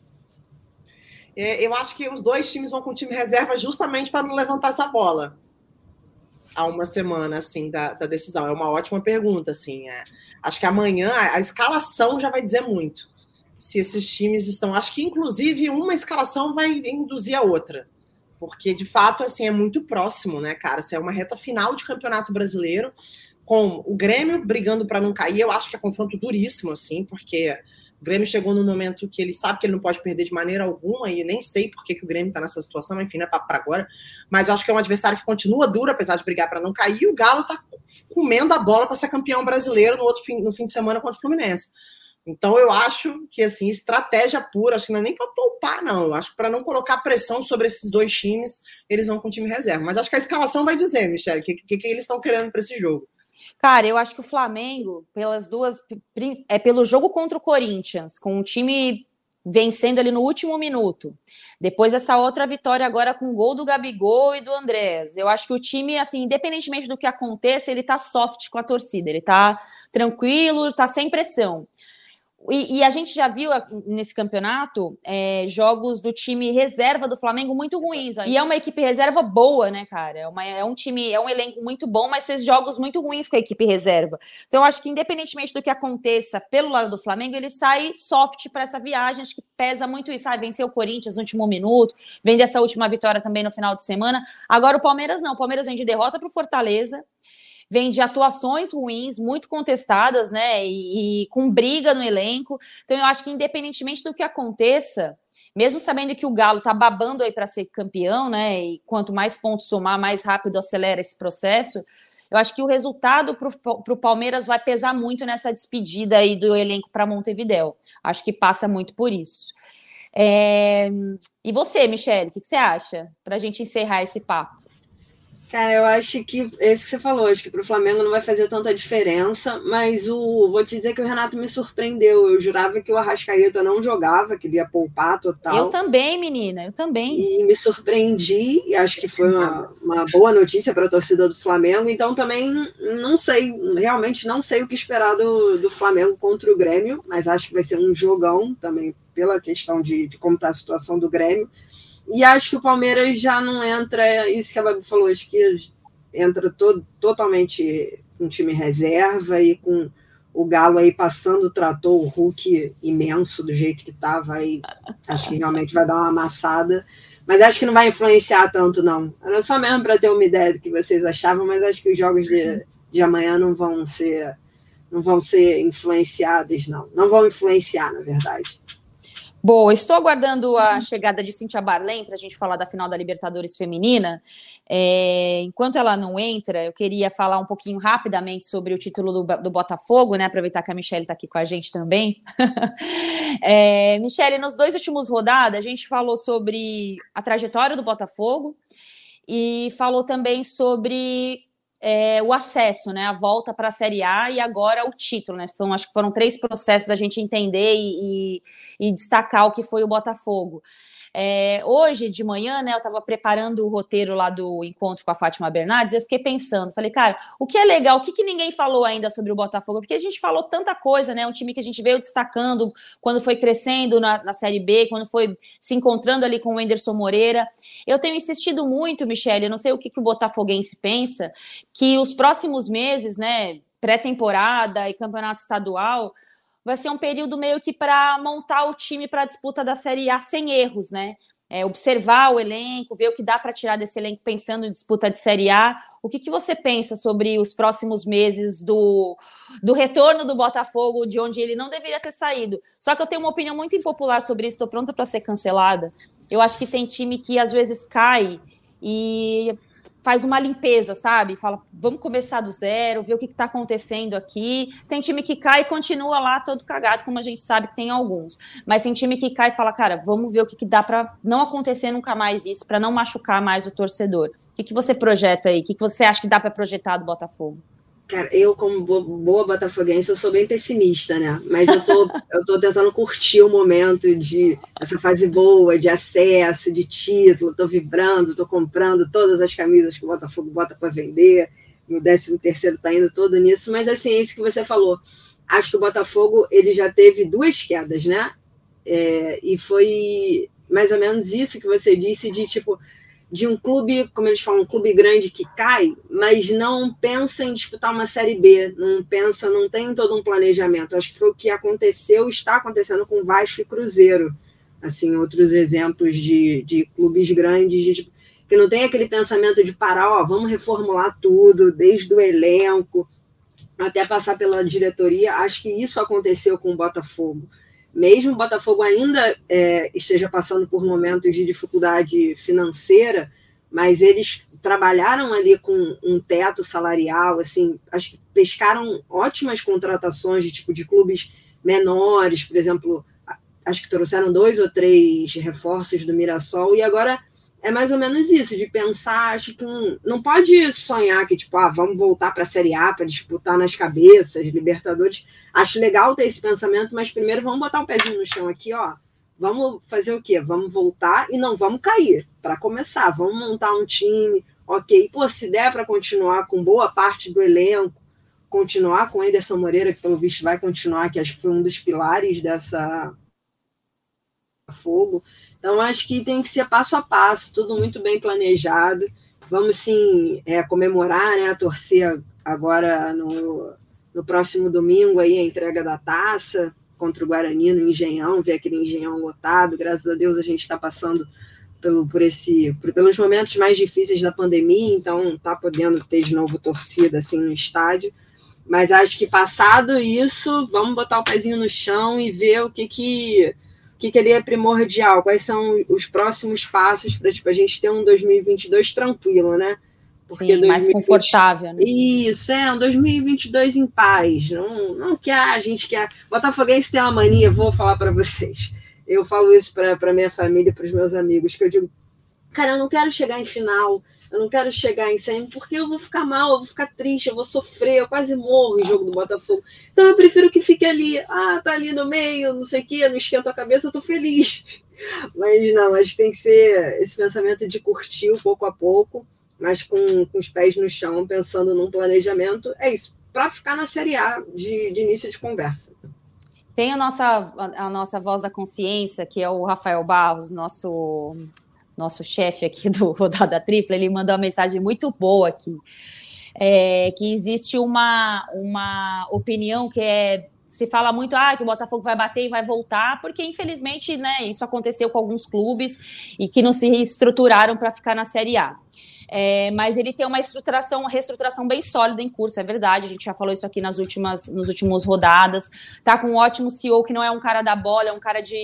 [SPEAKER 3] É, eu acho que os dois times vão com o time reserva justamente para não levantar essa bola há uma semana, assim, da, da decisão. É uma ótima pergunta, assim. É. Acho que amanhã a, a escalação já vai dizer muito. Se esses times estão... Acho que, inclusive, uma escalação vai induzir a outra. Porque, de fato, assim, é muito próximo, né, cara? Se é uma reta final de Campeonato Brasileiro, com o Grêmio brigando para não cair, eu acho que é confronto duríssimo, assim, porque o Grêmio chegou num momento que ele sabe que ele não pode perder de maneira alguma, e nem sei por que, que o Grêmio está nessa situação, enfim, não é papo para agora, mas eu acho que é um adversário que continua duro, apesar de brigar para não cair, e o Galo está comendo a bola para ser campeão brasileiro no, outro fim, no fim de semana contra o Fluminense. Então eu acho que, assim, estratégia pura, acho que não é nem para poupar, não, eu acho que para não colocar pressão sobre esses dois times, eles vão com o time reserva, mas acho que a escalação vai dizer, Michele, o que, que, que eles estão querendo para esse jogo.
[SPEAKER 2] Cara, eu acho que o Flamengo, pelas duas, é pelo jogo contra o Corinthians, com o time vencendo ali no último minuto, depois essa outra vitória agora com o gol do Gabigol e do Andrés, eu acho que o time, assim, independentemente do que aconteça, ele tá soft com a torcida, ele tá tranquilo, tá sem pressão. E, e a gente já viu nesse campeonato é, jogos do time reserva do Flamengo muito ruins. Ó. E é uma equipe reserva boa, né, cara? É, uma, é um time, é um elenco muito bom, mas fez jogos muito ruins com a equipe reserva. Então, eu acho que, independentemente do que aconteça pelo lado do Flamengo, ele sai soft para essa viagem. Acho que pesa muito isso. Ah, venceu o Corinthians no último minuto, vem dessa última vitória também no final de semana. Agora, o Palmeiras não. O Palmeiras vem de derrota para o Fortaleza. Vem de atuações ruins, muito contestadas, né, e, e com briga no elenco. Então, eu acho que, independentemente do que aconteça, mesmo sabendo que o Galo tá babando aí para ser campeão, né, e quanto mais pontos somar, mais rápido acelera esse processo, eu acho que o resultado para o Palmeiras vai pesar muito nessa despedida aí do elenco para Montevidéu. Acho que passa muito por isso. É... E você, Michele, o que, que você acha? Para a gente encerrar esse papo.
[SPEAKER 4] Cara, eu acho que é isso que você falou, acho que para o Flamengo não vai fazer tanta diferença, mas o vou te dizer que o Renato me surpreendeu. Eu jurava que o Arrascaeta não jogava, que ele ia poupar total.
[SPEAKER 2] Eu também, menina, eu também.
[SPEAKER 4] E me surpreendi, e acho que foi uma, uma boa notícia para a torcida do Flamengo. Então também não sei, realmente não sei o que esperar do, do Flamengo contra o Grêmio, mas acho que vai ser um jogão também pela questão de, de como está a situação do Grêmio. E acho que o Palmeiras já não entra, isso que a Babi falou, acho que entra todo, totalmente com um time reserva e com o Galo aí passando o trator, o Hulk imenso do jeito que estava aí, acho que realmente vai dar uma amassada, mas acho que não vai influenciar tanto, não. Era só mesmo para ter uma ideia do que vocês achavam, mas acho que os jogos de, de amanhã não vão ser, não vão ser influenciados, não. Não vão influenciar, na verdade.
[SPEAKER 2] Boa, estou aguardando a chegada de Cíntia Barlen para a gente falar da final da Libertadores Feminina. É, enquanto ela não entra, eu queria falar um pouquinho rapidamente sobre o título do, do Botafogo, né? Aproveitar que a Michelle está aqui com a gente também. é, Michelle, nos dois últimos rodadas, a gente falou sobre a trajetória do Botafogo e falou também sobre É, o acesso, né, a volta para a Série A e agora o título, né, foram, acho que foram três processos da gente entender e, e, e destacar o que foi o Botafogo. É, hoje de manhã, né, eu estava preparando o roteiro lá do encontro com a Fátima Bernardes, eu fiquei pensando, falei, cara, o que é legal, o que, que ninguém falou ainda sobre o Botafogo, porque a gente falou tanta coisa, né, um time que a gente veio destacando quando foi crescendo na, na Série B, quando foi se encontrando ali com o Wenderson Moreira. Eu tenho insistido muito, Michelle, eu não sei o que, que o botafoguense pensa, que os próximos meses, né, pré-temporada e campeonato estadual, vai ser um período meio que para montar o time para a disputa da Série A sem erros, né? É, observar o elenco, ver o que dá para tirar desse elenco pensando em disputa de Série A. O que, que você pensa sobre os próximos meses do, do retorno do Botafogo, de onde ele não deveria ter saído? Só que eu tenho uma opinião muito impopular sobre isso, estou pronta para ser cancelada. Eu acho que tem time que às vezes cai e faz uma limpeza, sabe? Fala, vamos começar do zero, ver o que está acontecendo aqui. Tem time que cai e continua lá todo cagado, como a gente sabe que tem alguns. Mas tem time que cai e fala, cara, vamos ver o que, que dá para não acontecer nunca mais isso, para não machucar mais o torcedor. O que, que você projeta aí? O que, que você acha que dá para projetar do Botafogo?
[SPEAKER 4] Cara, eu, como boa botafoguense, eu sou bem pessimista, né? Mas eu tô, eu tô tentando curtir o momento de essa fase boa, de acesso, de título, tô vibrando, tô comprando todas as camisas que o Botafogo bota para vender, meu décimo terceiro tá indo todo nisso, mas assim, é isso que você falou. Acho que o Botafogo, ele já teve duas quedas, né? É, e foi mais ou menos isso que você disse, de tipo, de um clube, como eles falam, um clube grande que cai, mas não pensa em disputar uma Série B, não pensa, não tem todo um planejamento. Acho que foi o que aconteceu, está acontecendo com Vasco e Cruzeiro. Assim, outros exemplos de, de clubes grandes, de, tipo, que não tem aquele pensamento de parar, ó, vamos reformular tudo, desde o elenco, até passar pela diretoria. Acho que isso aconteceu com o Botafogo. Mesmo o Botafogo ainda é, esteja passando por momentos de dificuldade financeira, mas eles trabalharam ali com um teto salarial, assim, acho que pescaram ótimas contratações de tipo de clubes menores, por exemplo, acho que trouxeram dois ou três reforços do Mirassol, e agora é mais ou menos isso, de pensar, acho que um, não pode sonhar que, tipo, ah, vamos voltar para a Série A para disputar nas cabeças, Libertadores. Acho legal ter esse pensamento, mas primeiro vamos botar um pezinho no chão aqui, ó. Vamos fazer o quê? Vamos voltar e não vamos cair, para começar. Vamos montar um time, ok. Pô, se der para continuar com boa parte do elenco, continuar com o Wenderson Moreira, que pelo visto vai continuar, que acho que foi um dos pilares dessa Fogo. Então, acho que tem que ser passo a passo, tudo muito bem planejado. Vamos, sim, é, comemorar, né, torcer agora no, no próximo domingo aí a entrega da taça contra o Guarani no Engenhão, ver aquele Engenhão lotado. Graças a Deus a gente está passando pelo, por esse, por, pelos momentos mais difíceis da pandemia, então está podendo ter de novo torcida assim, no estádio. Mas acho que passado isso, vamos botar o pezinho no chão e ver o que que... O que, que ele é primordial, quais são os próximos passos para tipo, a gente ter um dois mil e vinte e dois tranquilo, né?
[SPEAKER 2] Porque Sim, mais dois mil e vinte... confortável, né?
[SPEAKER 4] Isso, é, um dois mil e vinte e dois em paz. Não, não que a gente quer... Botafoguense tem uma mania, vou falar para vocês. Eu falo isso para minha família e para os meus amigos, que eu digo, cara, eu não quero chegar em final, eu não quero chegar em semi, porque eu vou ficar mal, eu vou ficar triste, eu vou sofrer, eu quase morro em jogo do Botafogo. Então eu prefiro que fique ali, ah, tá ali no meio, não sei o quê, não esquenta a cabeça, eu tô feliz. Mas não, acho que tem que ser esse pensamento de curtir pouco a pouco, mas com, com os pés no chão, pensando num planejamento. É isso, para ficar na Série A de, de início de conversa.
[SPEAKER 2] Tem a nossa, a, a nossa voz da consciência, que é o Rafael Barros, nosso... nosso chefe aqui do Rodada Tripla, ele mandou uma mensagem muito boa aqui, é, que existe uma, uma opinião que é, se fala muito, ah, que o Botafogo vai bater e vai voltar, porque infelizmente, né, isso aconteceu com alguns clubes e que não se estruturaram para ficar na Série A. É, mas ele tem uma estruturação, uma reestruturação bem sólida em curso, é verdade, a gente já falou isso aqui nas últimas, nas últimas rodadas, tá com um ótimo C E O que não é um cara da bola, é um cara de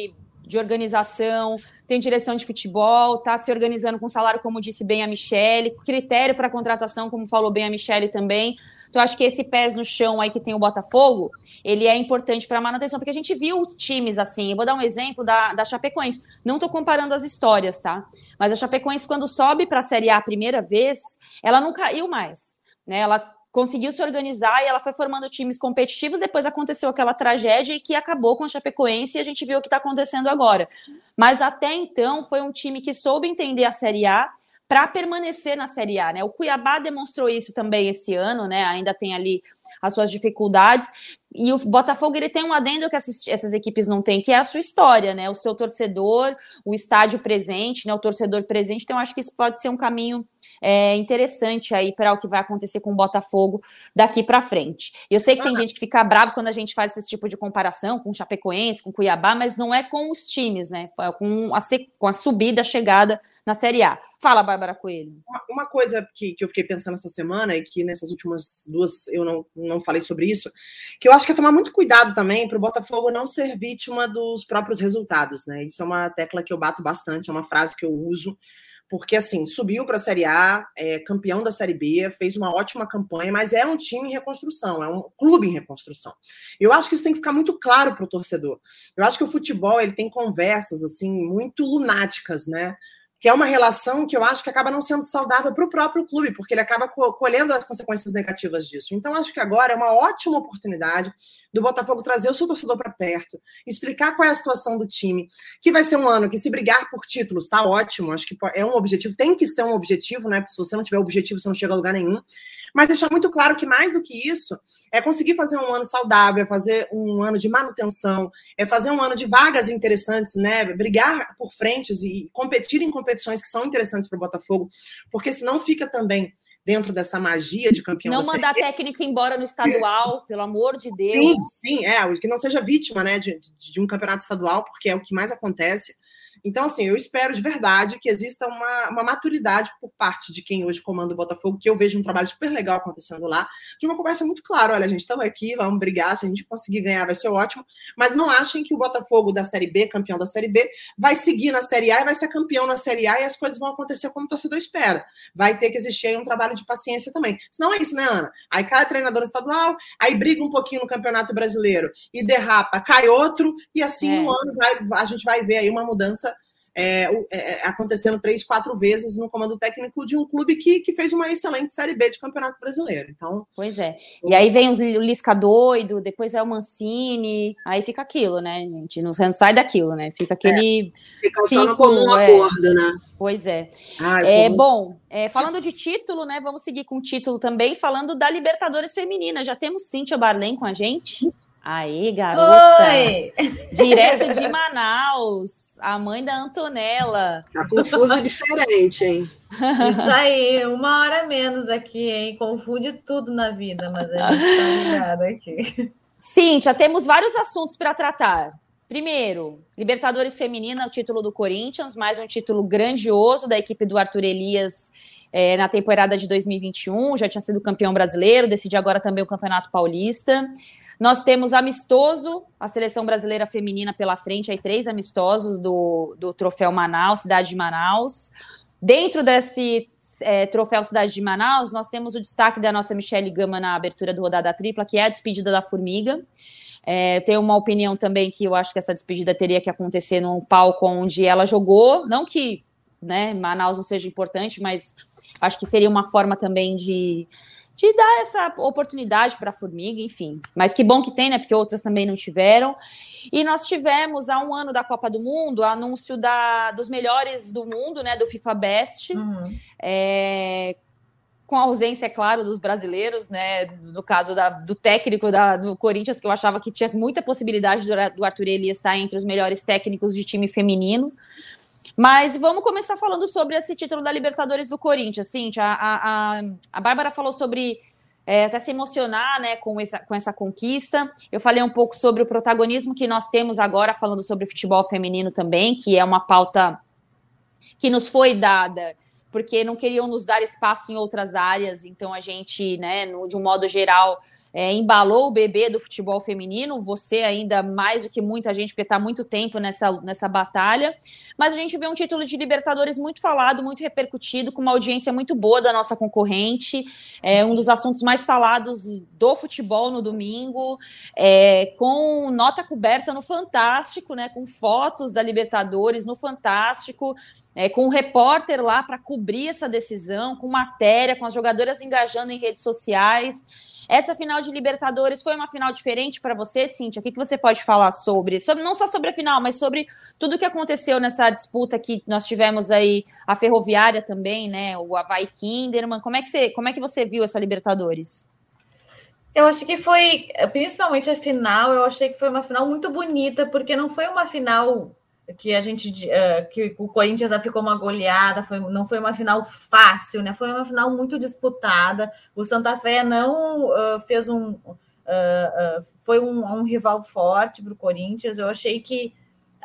[SPEAKER 2] de organização, tem direção de futebol, está se organizando com salário, como disse bem a Michele, critério para contratação, como falou bem a Michele também. Então, acho que esse pés no chão aí que tem o Botafogo, ele é importante para a manutenção, porque a gente viu times assim, eu vou dar um exemplo da, da Chapecoense, não estou comparando as histórias, tá? Mas a Chapecoense, quando sobe para a Série A a primeira vez, ela não caiu mais, né? Ela conseguiu se organizar e ela foi formando times competitivos, depois aconteceu aquela tragédia que acabou com a Chapecoense e a gente viu o que está acontecendo agora. Mas até então, foi um time que soube entender a Série A para permanecer na Série A, né? O Cuiabá demonstrou isso também esse ano, né? Ainda tem ali as suas dificuldades. E o Botafogo, ele tem um adendo que essas, essas equipes não têm, que é a sua história, né? O seu torcedor, o estádio presente, né? O torcedor presente. Então, acho que isso pode ser um caminho é, interessante aí para o que vai acontecer com o Botafogo daqui para frente. Eu sei que tem gente que fica bravo quando a gente faz esse tipo de comparação com o Chapecoense, com o Cuiabá, mas não é com os times, né? É com a, com a subida, a chegada na Série A. Fala, Bárbara Coelho.
[SPEAKER 3] Uma coisa que, que eu fiquei pensando essa semana, e que nessas últimas duas eu não, não falei sobre isso, que eu acho que é tomar muito cuidado também para o Botafogo não ser vítima dos próprios resultados, né? Isso é uma tecla que eu bato bastante, é uma frase que eu uso, porque, assim, subiu para a Série A, é campeão da Série B, fez uma ótima campanha, mas é um time em reconstrução, é um clube em reconstrução. Eu acho que isso tem que ficar muito claro para o torcedor. Eu acho que o futebol, ele tem conversas, assim, muito lunáticas, né? Que é uma relação que eu acho que acaba não sendo saudável para o próprio clube, porque ele acaba colhendo as consequências negativas disso. Então, acho que agora é uma ótima oportunidade do Botafogo trazer o seu torcedor para perto, explicar qual é a situação do time, que vai ser um ano que, se brigar por títulos, tá ótimo, acho que é um objetivo, tem que ser um objetivo, né? Porque se você não tiver objetivo, você não chega a lugar nenhum. Mas deixar muito claro que, mais do que isso, é conseguir fazer um ano saudável, é fazer um ano de manutenção, é fazer um ano de vagas interessantes, né? Brigar por frentes e competir em competições que são interessantes para o Botafogo, porque senão fica também dentro dessa magia de campeão.
[SPEAKER 2] Não mandar técnico embora no estadual, pelo amor de Deus.
[SPEAKER 3] Sim, sim, é, que não seja vítima, né, de, de um campeonato estadual, porque é o que mais acontece. Então, assim, eu espero de verdade que exista uma, uma maturidade por parte de quem hoje comanda o Botafogo, que eu vejo um trabalho super legal acontecendo lá, de uma conversa muito clara. Olha, a gente estamos aqui, vamos brigar, se a gente conseguir ganhar vai ser ótimo, mas não achem que o Botafogo da Série B, campeão da Série B, vai seguir na Série A e vai ser campeão na Série A e as coisas vão acontecer como o torcedor espera. Vai ter que existir aí um trabalho de paciência também. Senão é isso, né, Ana? Aí cai treinador estadual, aí briga um pouquinho no Campeonato Brasileiro e derrapa, cai outro, e assim, é. um ano vai, a gente vai ver aí uma mudança É, é, acontecendo três, quatro vezes no comando técnico de um clube que, que fez uma excelente Série B de Campeonato Brasileiro. Então,
[SPEAKER 2] pois é. E aí vem o Lisca doido, depois vai o Mancini, aí fica aquilo, né, gente? Não sai daquilo, né? Fica aquele...
[SPEAKER 4] É, fica só como um acordo,
[SPEAKER 2] é,
[SPEAKER 4] né?
[SPEAKER 2] Pois é.
[SPEAKER 3] Ai,
[SPEAKER 2] é bom, é, falando de título, né? Vamos seguir com o título também, falando da Libertadores Feminina. Já temos Cíntia Barlen com a gente? Aí, garota!
[SPEAKER 5] Oi!
[SPEAKER 2] Direto de Manaus, a mãe da Antonella.
[SPEAKER 4] Tá confuso diferente, hein?
[SPEAKER 5] Isso aí, uma hora menos aqui, hein? Confunde tudo na vida, mas a gente tá ligado aqui.
[SPEAKER 2] Cíntia, temos vários assuntos para tratar. Primeiro, Libertadores Feminina, o título do Corinthians, mais um título grandioso da equipe do Arthur Elias é, na temporada de dois mil e vinte e um, já tinha sido campeão brasileiro, decidiu agora também o Campeonato Paulista. Nós temos amistoso, a seleção brasileira feminina pela frente, aí três amistosos do, do troféu Manaus, Cidade de Manaus. Dentro desse é, troféu Cidade de Manaus, nós temos o destaque da nossa Michele Gama na abertura do Rodada Tripla, que é a despedida da Formiga. É, tenho uma opinião também que eu acho que essa despedida teria que acontecer num palco onde ela jogou, não que, né, Manaus não seja importante, mas acho que seria uma forma também de... de dar essa oportunidade para a Formiga, enfim. Mas que bom que tem, né? Porque outras também não tiveram. E nós tivemos, há um ano da Copa do Mundo, o anúncio da, dos melhores do mundo, né? Do FIFA Best. Uhum. É, com a ausência, é claro, dos brasileiros, né? No caso da, do técnico da, do Corinthians, que eu achava que tinha muita possibilidade do, do Arthur Elias estar entre os melhores técnicos de time feminino. Mas vamos começar falando sobre esse título da Libertadores do Corinthians. Cíntia, a, a, a Bárbara falou sobre é, até se emocionar, né, com, essa, com essa conquista. Eu falei um pouco sobre o protagonismo que nós temos agora, falando sobre o futebol feminino também, que é uma pauta que nos foi dada, porque não queriam nos dar espaço em outras áreas. Então a gente, né, no, de um modo geral, é, embalou o bebê do futebol feminino, você ainda mais do que muita gente, porque está há muito tempo nessa, nessa batalha, mas a gente vê um título de Libertadores muito falado, muito repercutido, com uma audiência muito boa da nossa concorrente, é um dos assuntos mais falados do futebol no domingo, é, com nota coberta no Fantástico, né, com fotos da Libertadores no Fantástico, é, com um repórter lá para cobrir essa decisão, com matéria, com as jogadoras engajando em redes sociais. Essa final de Libertadores foi uma final diferente para você, Cíntia? O que, que você pode falar sobre, sobre, não só sobre a final, mas sobre tudo o que aconteceu nessa disputa que nós tivemos aí, a Ferroviária também, né, o Avaí Kinderman, como é que você, como é que você viu essa Libertadores?
[SPEAKER 5] Eu acho que foi, principalmente a final, eu achei que foi uma final muito bonita, porque não foi uma final que a gente, uh, que o Corinthians aplicou uma goleada, foi, não foi uma final fácil, né? Foi uma final muito disputada. O Santa Fé não uh, fez um, uh, uh, foi um, um rival forte para o Corinthians. Eu achei que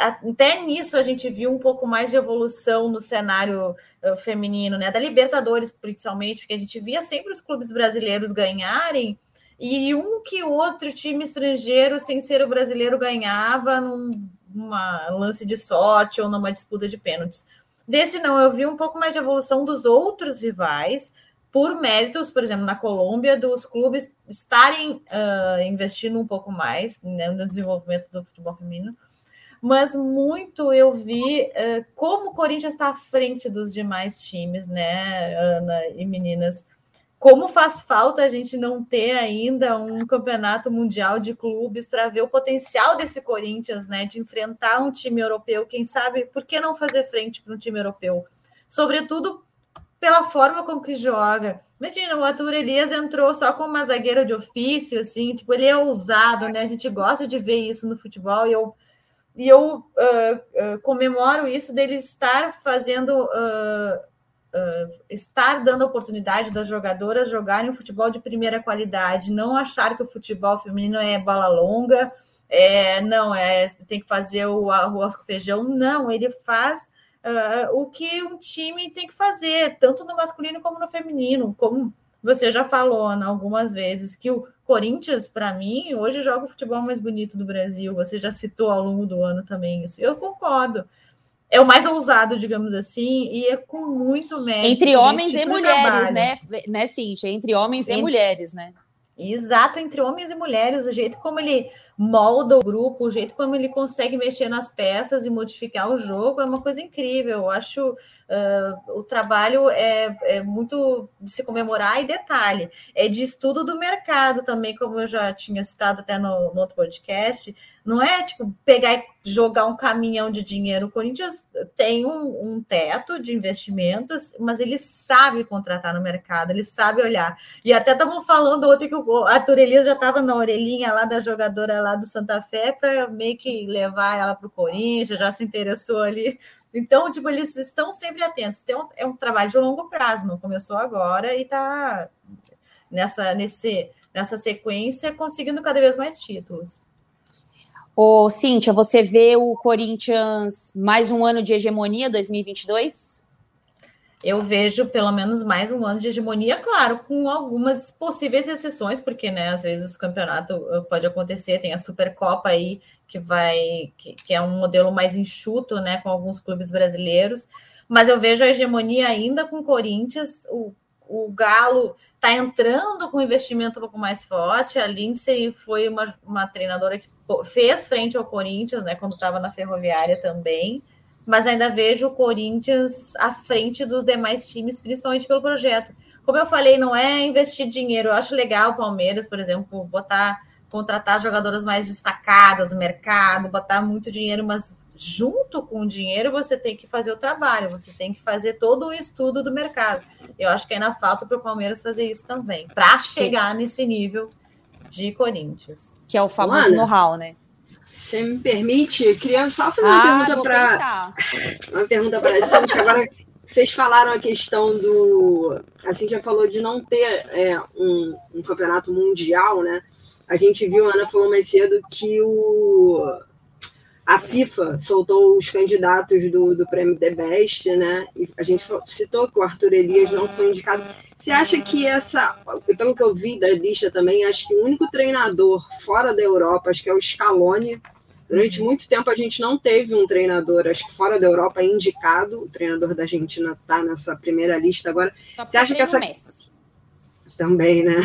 [SPEAKER 5] até nisso a gente viu um pouco mais de evolução no cenário uh, feminino, né? Da Libertadores, principalmente, porque a gente via sempre os clubes brasileiros ganharem. E um que outro time estrangeiro, sem ser o brasileiro, ganhava num uma lance de sorte ou numa disputa de pênaltis. Desse não, eu vi um pouco mais de evolução dos outros rivais, por méritos, por exemplo, na Colômbia, dos clubes estarem uh, investindo um pouco mais, né, no desenvolvimento do futebol feminino, mas muito eu vi uh, como o Corinthians está à frente dos demais times, né, Ana e meninas. Como faz falta a gente não ter ainda um campeonato mundial de clubes para ver o potencial desse Corinthians, né, de enfrentar um time europeu, quem sabe, por que não fazer frente para um time europeu? Sobretudo pela forma como que joga. Imagina, o Arthur Elias entrou só como uma zagueira de ofício, assim, tipo, ele é ousado, né, a gente gosta de ver isso no futebol, e eu, e eu uh, uh, comemoro isso dele estar fazendo... Uh, Uh, estar dando a oportunidade das jogadoras jogarem um futebol de primeira qualidade, não achar que o futebol feminino é bola longa, é, não, é tem que fazer o arroz com feijão, não, ele faz uh, o que um time tem que fazer, tanto no masculino como no feminino, como você já falou, Ana, algumas vezes, que o Corinthians, para mim, hoje joga o futebol mais bonito do Brasil, você já citou ao longo do ano também isso, eu concordo. É o mais ousado, digamos assim, e é com muito mérito.
[SPEAKER 2] Entre homens e mulheres, né, né, Cíntia? Entre homens Entre... e mulheres, né?
[SPEAKER 5] Exato, entre homens e mulheres, o jeito como ele molda o grupo, o jeito como ele consegue mexer nas peças e modificar o jogo é uma coisa incrível. Eu acho uh, o trabalho é, é muito de se comemorar, e detalhe, é de estudo do mercado também, como eu já tinha citado até no, no outro podcast. Não é tipo pegar e jogar um caminhão de dinheiro. O Corinthians tem um, um teto de investimentos, mas ele sabe contratar no mercado, ele sabe olhar. E até estavam falando ontem que o Arthur Elias já estava na orelhinha lá da jogadora lá do Santa Fé para meio que levar ela para o Corinthians, já se interessou ali. Então, tipo, eles estão sempre atentos. Tem um, é um trabalho de longo prazo, não começou agora e está nessa, nesse, nessa sequência conseguindo cada vez mais títulos.
[SPEAKER 2] Ô, Cíntia, você vê o Corinthians mais um ano de hegemonia, dois mil e vinte e dois?
[SPEAKER 5] Eu vejo pelo menos mais um ano de hegemonia, claro, com algumas possíveis exceções, porque, né, às vezes o campeonato pode acontecer, tem a Supercopa aí, que vai, que, que é um modelo mais enxuto, né, com alguns clubes brasileiros, mas eu vejo a hegemonia ainda com o Corinthians. O O Galo está entrando com investimento um pouco mais forte. A Lindsay foi uma, uma treinadora que fez frente ao Corinthians, né, quando estava na Ferroviária também, mas ainda vejo o Corinthians à frente dos demais times, principalmente pelo projeto. Como eu falei, não é investir dinheiro. Eu acho legal o Palmeiras, por exemplo, botar, contratar jogadoras mais destacadas do mercado, botar muito dinheiro, mas junto com o dinheiro você tem que fazer o trabalho, você tem que fazer todo o estudo do mercado. Eu acho que ainda falta para o Palmeiras fazer isso também, para chegar nesse nível de Corinthians.
[SPEAKER 2] Que é o famoso know-how, né?
[SPEAKER 4] Você me permite? Eu queria só fazer uma
[SPEAKER 2] ah,
[SPEAKER 4] pergunta para uma pergunta para a Cíntia. Agora, vocês falaram a questão do... A Cíntia falou de não ter é, um, um campeonato mundial, né? A gente viu, a Ana falou mais cedo, que o... a FIFA soltou os candidatos do, do prêmio The Best, né? E a gente citou que o Arthur Elias não foi indicado. Você acha que essa, pelo que eu vi da lista também, acho que o único treinador fora da Europa, acho que é o Scaloni. Durante muito tempo a gente não teve um treinador, acho que fora da Europa, indicado. O treinador da Argentina está nessa primeira lista agora.
[SPEAKER 2] Só
[SPEAKER 4] você acha que essa
[SPEAKER 2] Messi.
[SPEAKER 4] Também, né?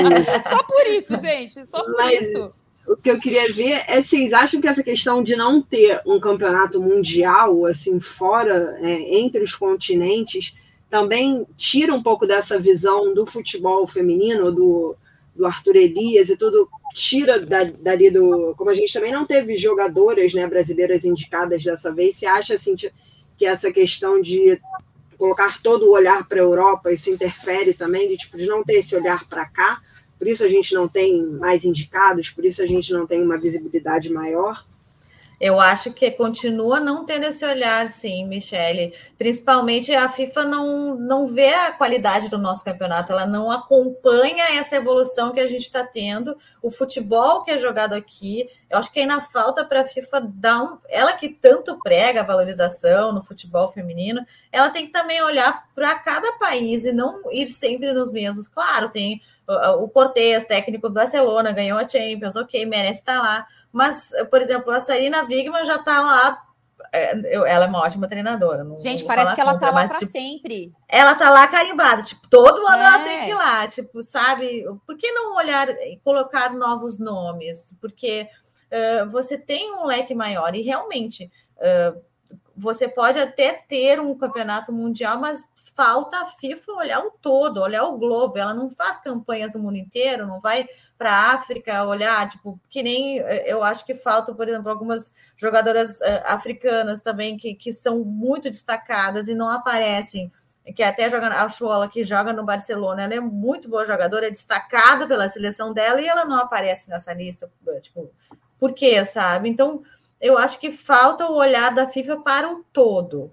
[SPEAKER 2] Só por isso, gente, só por
[SPEAKER 4] Mas
[SPEAKER 2] isso.
[SPEAKER 4] O que eu queria ver é, vocês acham que essa questão de não ter um campeonato mundial, assim, fora, é, entre os continentes, também tira um pouco dessa visão do futebol feminino, do, do Arthur Elias e tudo, tira da, dali do... Como a gente também não teve jogadoras, né, brasileiras indicadas dessa vez, você acha, assim, que essa questão de colocar todo o olhar para a Europa, isso interfere também, de, tipo, de não ter esse olhar para cá? Por isso a gente não tem mais indicados, por isso a gente não tem uma visibilidade maior?
[SPEAKER 5] Eu acho que continua não tendo esse olhar, sim, Michele. Principalmente a FIFA não, não vê a qualidade do nosso campeonato, ela não acompanha essa evolução que a gente está tendo, o futebol que é jogado aqui. Eu acho que ainda falta para a FIFA dar um... Ela que tanto prega a valorização no futebol feminino, ela tem que também olhar para cada país e não ir sempre nos mesmos. Claro, tem o Cortez, técnico do Barcelona, ganhou a Champions, ok, merece estar lá. Mas, por exemplo, a Sarina Wiegmann já está lá. Ela é uma ótima treinadora. Não,
[SPEAKER 2] Gente,
[SPEAKER 5] não
[SPEAKER 2] parece que ela está lá
[SPEAKER 5] mas,
[SPEAKER 2] para
[SPEAKER 5] tipo,
[SPEAKER 2] sempre.
[SPEAKER 5] Ela está lá carimbada. Tipo, todo ano
[SPEAKER 2] é.
[SPEAKER 5] ela tem que ir lá. Tipo, sabe? Por que não olhar e colocar novos nomes? Porque uh, você tem um leque maior e realmente uh, você pode até ter um campeonato mundial, mas falta a FIFA olhar o todo, olhar o globo. Ela não faz campanhas no mundo inteiro, não vai para a África olhar, tipo, que nem eu acho que falta, por exemplo, algumas jogadoras uh, africanas também que, que são muito destacadas e não aparecem, que até joga a Shola, que joga no Barcelona, ela é muito boa jogadora, é destacada pela seleção dela e ela não aparece nessa lista, tipo, por quê, sabe? Então, eu acho que falta o olhar da FIFA para o todo.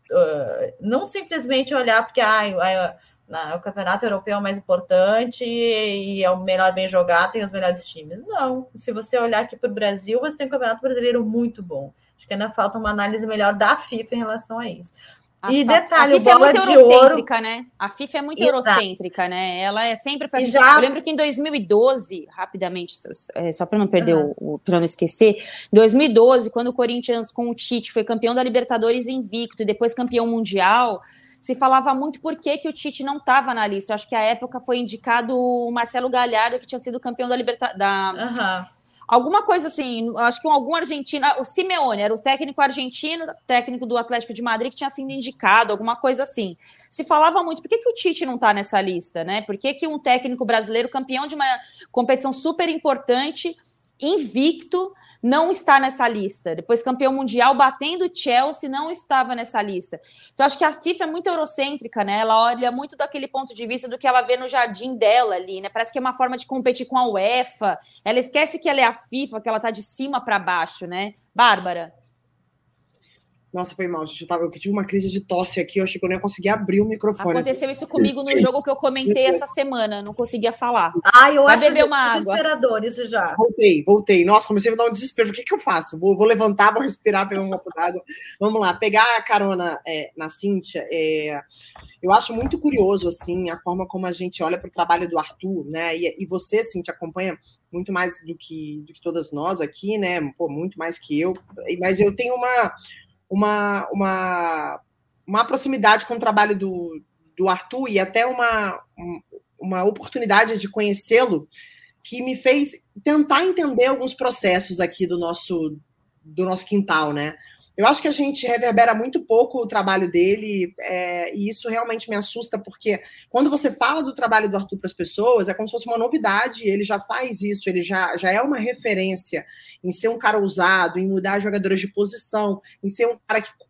[SPEAKER 5] Uh, não simplesmente olhar porque ah, o campeonato europeu é o mais importante e é o melhor bem jogado, tem os melhores times. Não, se você olhar aqui para o Brasil, você tem um campeonato brasileiro muito bom. Acho que ainda falta uma análise melhor da FIFA em relação a isso.
[SPEAKER 2] A,
[SPEAKER 5] e detalhe,
[SPEAKER 2] a FIFA
[SPEAKER 5] o bola
[SPEAKER 2] é muito
[SPEAKER 5] de
[SPEAKER 2] eurocêntrica,
[SPEAKER 5] ouro...
[SPEAKER 2] né? A FIFA é muito
[SPEAKER 5] Exato.
[SPEAKER 2] eurocêntrica, né? Ela é sempre faz...
[SPEAKER 5] já...
[SPEAKER 2] Eu lembro que em dois mil e doze, rapidamente, só para não perder uhum. o, para não esquecer, em dois mil e doze, quando o Corinthians com o Tite foi campeão da Libertadores invicto e depois campeão mundial, se falava muito por que, que o Tite não estava na lista. Eu acho que à época foi indicado o Marcelo Galhardo, que tinha sido campeão da Libertadores. Da...
[SPEAKER 5] Uhum.
[SPEAKER 2] Alguma coisa assim, acho que algum argentino, o Simeone era o técnico argentino, técnico do Atlético de Madrid, que tinha sido indicado, alguma coisa assim. Se falava muito, por que, que o Tite não está nessa lista, né? Por que, que um técnico brasileiro, campeão de uma competição super importante, invicto, não está nessa lista? Depois campeão mundial, batendo o Chelsea, não estava nessa lista. Então, acho que a FIFA é muito eurocêntrica, né? Ela olha muito daquele ponto de vista do que ela vê no jardim dela ali, né? Parece que é uma forma de competir com a UEFA. Ela esquece que ela é a FIFA, que ela tá de cima para baixo, né? Bárbara?
[SPEAKER 3] Nossa, foi mal, gente. Eu, tava, eu tive uma crise de tosse aqui, eu achei que eu não ia conseguir abrir o microfone.
[SPEAKER 2] Aconteceu isso comigo no jogo que eu comentei essa semana, não conseguia falar.
[SPEAKER 5] Ah, eu
[SPEAKER 2] Vai
[SPEAKER 5] acho
[SPEAKER 2] beber uma água.
[SPEAKER 5] Desesperador isso já.
[SPEAKER 3] Voltei, voltei. Nossa, comecei a me dar um desespero. O que, que eu faço? Vou, vou levantar, vou respirar, pegar um copo d'água. Vamos lá, pegar a carona é, na Cíntia. É, eu acho muito curioso, assim, a forma como a gente olha para o trabalho do Arthur, né? E, e você, Cíntia, acompanha muito mais do que, do que todas nós aqui, né? Pô, muito mais que eu. Mas eu tenho uma... Uma, uma, uma proximidade com o trabalho do, do Arthur e até uma, uma oportunidade de conhecê-lo que me fez tentar entender alguns processos aqui do nosso, do nosso quintal, né? Eu acho que a gente reverbera muito pouco o trabalho dele, é, e isso realmente me assusta, porque quando você fala do trabalho do Arthur para as pessoas, é como se fosse uma novidade, ele já faz isso, ele já, já é uma referência em ser um cara ousado, em mudar jogadores de posição, em ser um cara que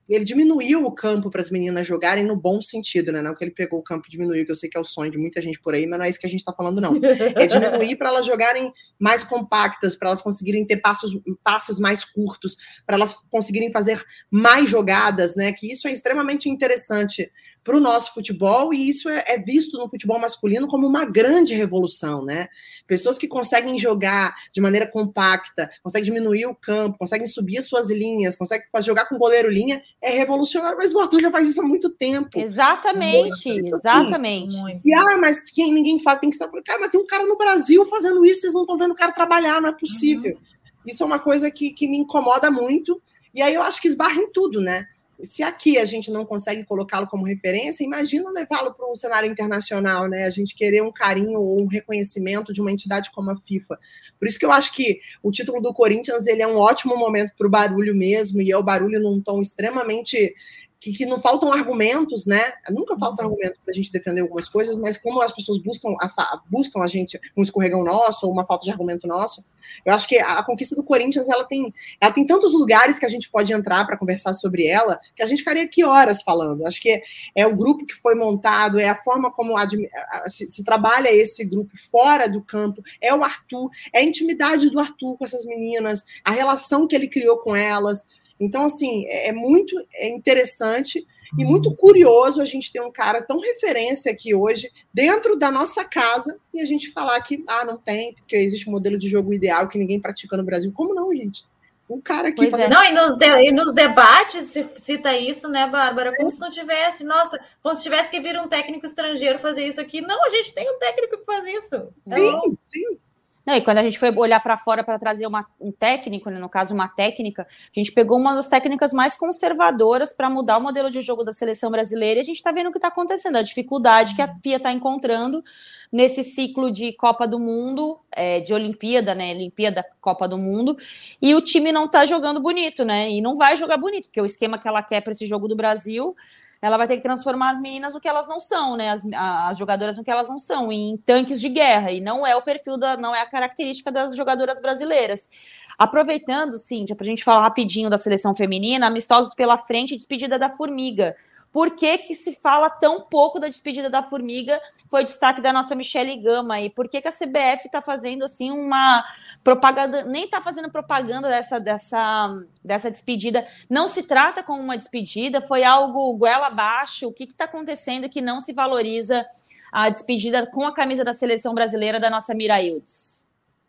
[SPEAKER 3] ele diminuiu o campo para as meninas jogarem no bom sentido, né? Não que ele pegou o campo e diminuiu, que eu sei que é o sonho de muita gente por aí, mas não é isso que a gente está falando, não. É diminuir para elas jogarem mais compactas, para elas conseguirem ter passos, passes mais curtos, para elas conseguirem fazer mais jogadas, né? Que isso é extremamente interessante para o nosso futebol, e isso é, é visto no futebol masculino como uma grande revolução, né? Pessoas que conseguem jogar de maneira compacta, conseguem diminuir o campo, conseguem subir as suas linhas, conseguem jogar com goleiro linha, é revolucionário, mas o Arthur já faz isso há muito tempo.
[SPEAKER 2] Exatamente, muito, exatamente.
[SPEAKER 3] Assim. E, ah, mas quem ninguém fala, tem que estar... Cara, mas tem um cara no Brasil fazendo isso, vocês não estão vendo o cara trabalhar, não é possível. Uhum. Isso é uma coisa que, que me incomoda muito, e aí eu acho que esbarra em tudo, né? Se aqui a gente não consegue colocá-lo como referência, imagina levá-lo para um cenário internacional, né? A gente querer um carinho ou um reconhecimento de uma entidade como a FIFA. Por isso que eu acho que o título do Corinthians ele é um ótimo momento para o barulho mesmo, e é o barulho num tom extremamente... Que, que não faltam argumentos, né? Nunca faltam argumentos para a gente defender algumas coisas, mas como as pessoas buscam a, buscam a gente um escorregão nosso ou uma falta de argumento nosso, eu acho que a, a conquista do Corinthians ela tem, ela tem tantos lugares que a gente pode entrar para conversar sobre ela, que a gente ficaria aqui horas falando. Eu acho que é, é o grupo que foi montado, é a forma como a, a, se, se trabalha esse grupo fora do campo, é o Arthur, é a intimidade do Arthur com essas meninas, a relação que ele criou com elas. Então, assim, é muito interessante e muito curioso a gente ter um cara tão referência aqui hoje, dentro da nossa casa, e a gente falar que, ah, não tem, porque existe um modelo de jogo ideal que ninguém pratica no Brasil. Como não, gente? Um cara aqui...
[SPEAKER 5] Pois é. Não, e nos, de, e nos debates se cita isso, né, Bárbara? Como é. se não tivesse, nossa, como se tivesse que vir um técnico estrangeiro fazer isso aqui. Não, a gente tem um técnico que faz isso.
[SPEAKER 3] Sim, então... sim.
[SPEAKER 2] Não, e quando a gente foi olhar para fora para trazer uma, um técnico, né, no caso uma técnica, a gente pegou uma das técnicas mais conservadoras para mudar o modelo de jogo da seleção brasileira, e a gente está vendo o que está acontecendo, a dificuldade que a Pia está encontrando nesse ciclo de Copa do Mundo, é, de Olimpíada, né, Olimpíada, Copa do Mundo, e o time não está jogando bonito, né, e não vai jogar bonito, porque o esquema que ela quer para esse jogo do Brasil... ela vai ter que transformar as meninas no que elas não são, né? As, as jogadoras no que elas não são, em tanques de guerra, e não é o perfil, da, não é a característica das jogadoras brasileiras. Aproveitando, Cíntia, para a gente falar rapidinho da seleção feminina, amistosos pela frente, despedida da Formiga. Por que que se fala tão pouco da despedida da Formiga? Foi o destaque da nossa Michele Gama. E por que que a C B F está fazendo assim uma propaganda, nem está fazendo propaganda dessa, dessa, dessa despedida? Não se trata como uma despedida, foi algo goela abaixo. O que está acontecendo que não se valoriza a despedida com a camisa da seleção brasileira da nossa Mira Ildes?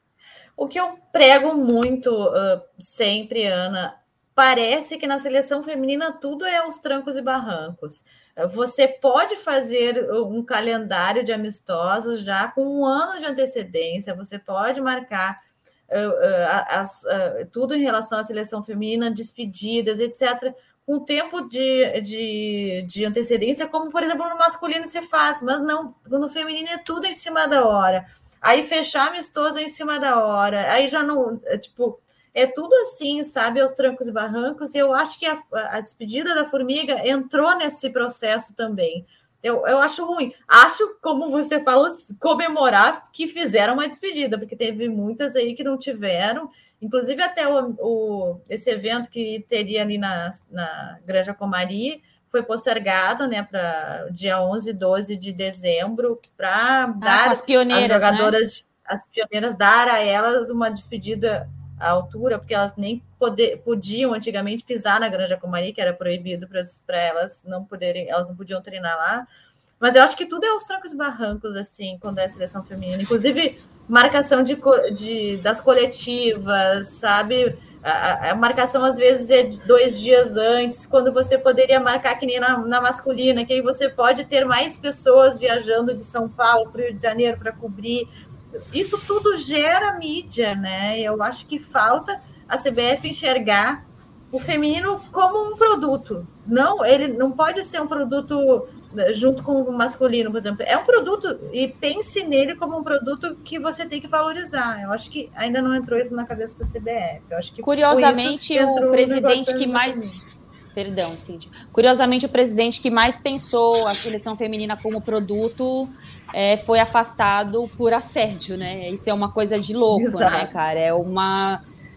[SPEAKER 5] O que eu prego muito uh, sempre, Ana... parece que na seleção feminina tudo é os trancos e barrancos. Você pode fazer um calendário de amistosos já com um ano de antecedência, você pode marcar uh, uh, as, uh, tudo em relação à seleção feminina, despedidas, etcétera, com tempo de, de, de antecedência, como, por exemplo, no masculino se faz, mas não, no feminino é tudo em cima da hora. Aí fechar amistoso é em cima da hora, aí já não, tipo... é tudo assim, sabe, aos trancos e barrancos, e eu acho que a, a despedida da Formiga entrou nesse processo também. Eu, eu acho ruim. Acho, como você falou, comemorar que fizeram uma despedida, porque teve muitas aí que não tiveram, inclusive até o, o, esse evento que teria ali na, na Granja Comari foi postergado, né, para dia onze e doze de dezembro, para dar
[SPEAKER 2] ah, as pioneiras,
[SPEAKER 5] as jogadoras,
[SPEAKER 2] né?
[SPEAKER 5] As pioneiras, dar a elas uma despedida à altura, porque elas nem poder, podiam antigamente pisar na Granja Comari, que era proibido para elas não poderem, elas não podiam treinar lá. Mas eu acho que tudo é os trancos e barrancos, assim, quando é a seleção feminina. Inclusive, marcação de, de, das coletivas, sabe? A, a marcação, às vezes, é de dois dias antes, quando você poderia marcar que nem na, na masculina, que aí você pode ter mais pessoas viajando de São Paulo para o Rio de Janeiro para cobrir. Isso tudo gera mídia, né? Eu acho que falta a C B F enxergar o feminino como um produto. Não, ele não pode ser um produto junto com o masculino, por exemplo. É um produto, e pense nele como um produto que você tem que valorizar. Eu acho que ainda não entrou isso na cabeça da C B F. Eu acho que
[SPEAKER 2] curiosamente, o presidente que mais... Perdão, Cíntia. Curiosamente, o presidente que mais pensou a seleção feminina como produto é, foi afastado por assédio, né? Isso é uma coisa de louco, Exato. né, cara? É uma...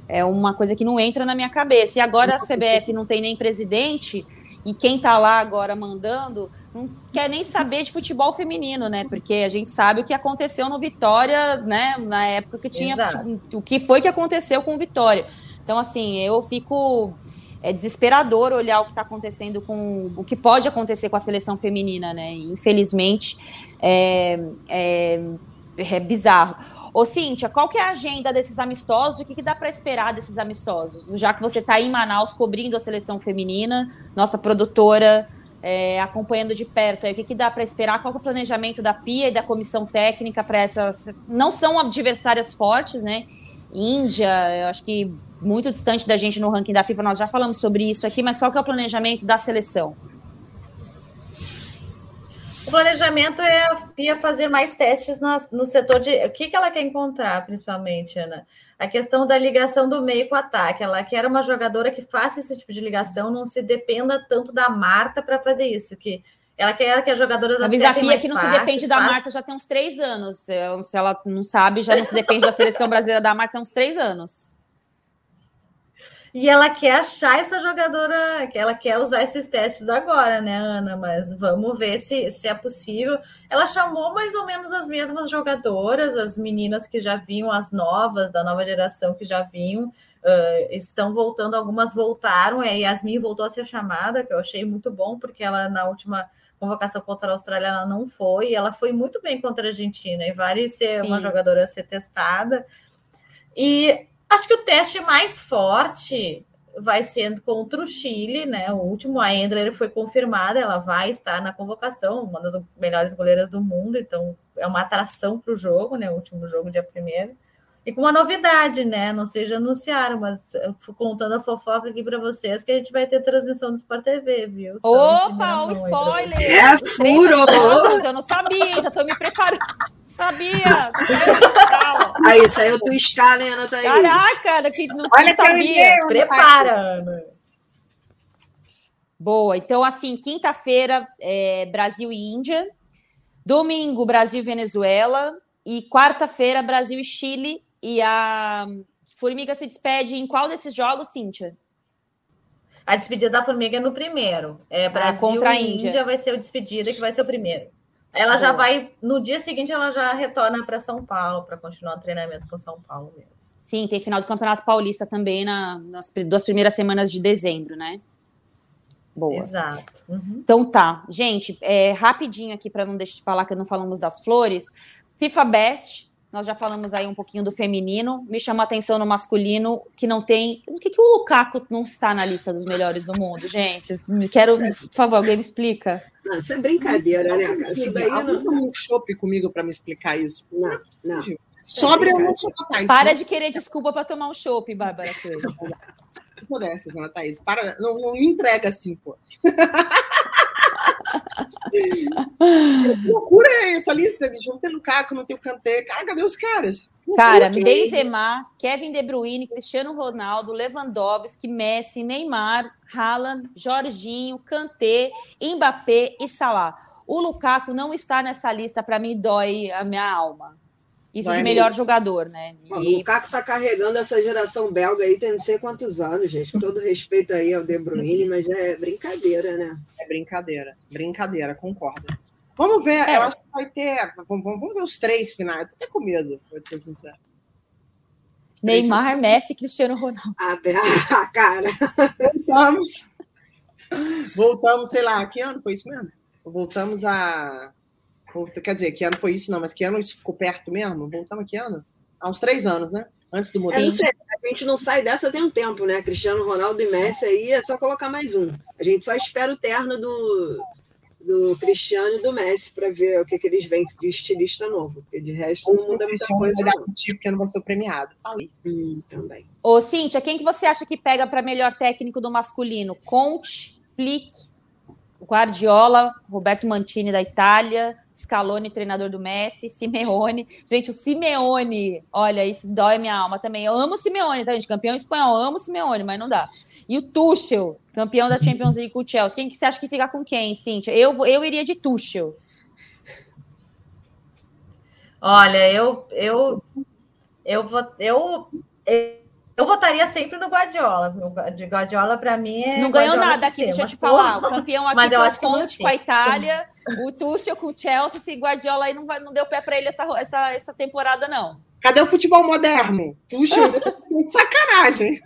[SPEAKER 2] É uma coisa que não entra na minha cabeça. E agora a C B F não tem nem presidente, e quem está lá agora mandando não quer nem saber de futebol feminino, né? Porque a gente sabe o que aconteceu no Vitória, né? Na época que tinha...
[SPEAKER 5] Exato.
[SPEAKER 2] O que foi que aconteceu com o Vitória. Então, assim, eu fico... É desesperador olhar o que está acontecendo com... O que pode acontecer com a seleção feminina, né? Infelizmente, é... é É bizarro. Ô, Cíntia, qual que é a agenda desses amistosos? O que, que dá para esperar desses amistosos? Já que você está aí em Manaus cobrindo a seleção feminina, nossa produtora é, acompanhando de perto, aí, o que, que dá para esperar? Qual que é o planejamento da P I A e da comissão técnica para essas... Não são adversárias fortes, né? Índia, eu acho que muito distante da gente no ranking da FIFA, nós já falamos sobre isso aqui, mas qual que é o planejamento da seleção?
[SPEAKER 5] O planejamento é a Pia fazer mais testes na, no setor de... O que, que ela quer encontrar, principalmente, Ana? A questão da ligação do meio com o ataque. Ela quer uma jogadora que faça esse tipo de ligação, não se dependa tanto da Marta para fazer isso, que ela quer que as jogadoras
[SPEAKER 2] acertem mais. A Pia que não
[SPEAKER 5] passes,
[SPEAKER 2] se depende da
[SPEAKER 5] faz...
[SPEAKER 2] Marta já tem uns três anos. Se ela não sabe, já não se depende da seleção brasileira da Marta há uns três anos.
[SPEAKER 5] E ela quer achar essa jogadora, que ela quer usar esses testes agora, né, Ana? Mas vamos ver se, se é possível. Ela chamou mais ou menos as mesmas jogadoras, as meninas que já vinham, as novas, da nova geração que já vinham, uh, estão voltando, algumas voltaram, a Yasmin voltou a ser chamada, que eu achei muito bom, porque ela na última convocação contra a Austrália ela não foi, e ela foi muito bem contra a Argentina, e vale ser Sim. uma jogadora a ser testada. E acho que o teste mais forte vai sendo contra o Chile, né? O último, a Endler foi confirmada, ela vai estar na convocação, uma das melhores goleiras do mundo, então é uma atração para o jogo, né? O último jogo, dia primeiro. E com uma novidade, né? Não sei se já anunciaram, mas eu fui contando a fofoca aqui para vocês que a gente vai ter transmissão do Sport T V, viu?
[SPEAKER 2] Opa, o spoiler!
[SPEAKER 4] É furo!
[SPEAKER 2] Eu não sabia, já estou me preparando. Sabia!
[SPEAKER 4] Aí, saiu tua escala, hein, Ana Thaís?
[SPEAKER 2] Caraca, que não,
[SPEAKER 3] Olha
[SPEAKER 2] não sabia.
[SPEAKER 3] Eu,
[SPEAKER 5] Prepara, Ana.
[SPEAKER 2] Boa, então assim, quinta-feira, é, Brasil e Índia. Domingo, Brasil e Venezuela. E quarta-feira, Brasil e Chile. E a Formiga se despede em qual desses jogos, Cíntia?
[SPEAKER 5] A despedida da Formiga é no primeiro. É Brasil ah,
[SPEAKER 2] contra a
[SPEAKER 5] e
[SPEAKER 2] Índia.
[SPEAKER 5] Índia vai ser o despedida, que vai ser o primeiro. Ela Boa. já vai, no dia seguinte, ela já retorna para São Paulo, para continuar o treinamento com São Paulo mesmo.
[SPEAKER 2] Sim, tem final do Campeonato Paulista também na, nas duas primeiras semanas de dezembro, né? Boa.
[SPEAKER 5] Exato. Uhum.
[SPEAKER 2] Então tá. Gente, é, rapidinho aqui, para não deixar de falar que não falamos das flores. FIFA Best, nós já falamos aí um pouquinho do feminino, me chama a atenção no masculino, que não tem... Por que, que o Lukaku não está na lista dos melhores do mundo, gente? Quero, por favor, alguém me explica.
[SPEAKER 4] Não, isso é brincadeira, né, cara? Isso daí
[SPEAKER 3] não tem um chopp comigo para me explicar isso.
[SPEAKER 4] Não, não.
[SPEAKER 3] Sobre eu não sou capaz.
[SPEAKER 2] Para de querer desculpa para tomar um chopp, Bárbara Coelho.
[SPEAKER 3] Não dessas, Ana Thaís. Para, não, não me entrega assim, pô. Que loucura é essa lista, bicho? Não tem Lukaku, não tem o Kanté. Cara, cadê os caras?
[SPEAKER 2] Cara, Benzema, Kevin De Bruyne, Cristiano Ronaldo, Lewandowski, Messi, Neymar, Haaland, Jorginho, Kanté, Mbappé e Salah. O Lukaku não está nessa lista, para mim dói a minha alma. Isso de melhor jogador, né? E...
[SPEAKER 4] O Lukaku tá carregando essa geração belga aí, tem não sei quantos anos, gente. Com todo respeito aí ao De Bruyne, mas é brincadeira, né?
[SPEAKER 3] É brincadeira. Brincadeira, concordo. Vamos ver, é. eu acho que vai ter... Vamos, vamos ver os três finais. Eu tô até com medo, vou ser sincero.
[SPEAKER 2] Neymar, Messi e Cristiano Ronaldo.
[SPEAKER 4] Ah, cara.
[SPEAKER 3] Voltamos. Voltamos, sei lá, que ano foi isso mesmo? Voltamos a... Quer dizer, que ano foi isso? Não, mas que ano isso ficou perto mesmo? Voltamos que ano? Há uns três anos, né? Antes do Mundial.
[SPEAKER 4] A gente não sai dessa tem um tempo, né? Cristiano Ronaldo e Messi aí é só colocar mais um. A gente só espera o terno do, do Cristiano e do Messi para ver o que, que eles vêm de estilista novo. Porque de resto não muda muita coisa.
[SPEAKER 3] Vai dar contigo porque não vai ser o premiado. Falei.
[SPEAKER 4] Hum, também.
[SPEAKER 2] Ô, Cíntia, quem que você acha que pega para melhor técnico do masculino? Conte, Flick, Guardiola, Roberto Mantini da Itália, Scaloni, treinador do Messi, Simeone. Gente, o Simeone, olha, isso dói minha alma também. Eu amo o Simeone, tá, gente? Campeão espanhol, eu amo o Simeone, mas não dá. E o Tuchel, campeão da Champions League com o Chelsea. Quem que você acha que fica com quem, Cíntia? Eu, eu iria de Tuchel.
[SPEAKER 5] Olha, eu... eu, eu, vou, eu, eu Eu votaria sempre no Guardiola. O Guardiola, para mim, é.
[SPEAKER 2] Não ganhou
[SPEAKER 5] Guardiola
[SPEAKER 2] nada aqui, deixa eu te
[SPEAKER 5] porra.
[SPEAKER 2] falar. O campeão aqui
[SPEAKER 5] mas eu
[SPEAKER 2] foi
[SPEAKER 5] acho
[SPEAKER 2] o
[SPEAKER 5] que
[SPEAKER 2] Conte com a Itália, o Tuchel com o Chelsea. Esse Guardiola aí não, vai, não deu pé para ele essa, essa, essa temporada, não.
[SPEAKER 3] Cadê o futebol moderno? Tuchel, de sacanagem.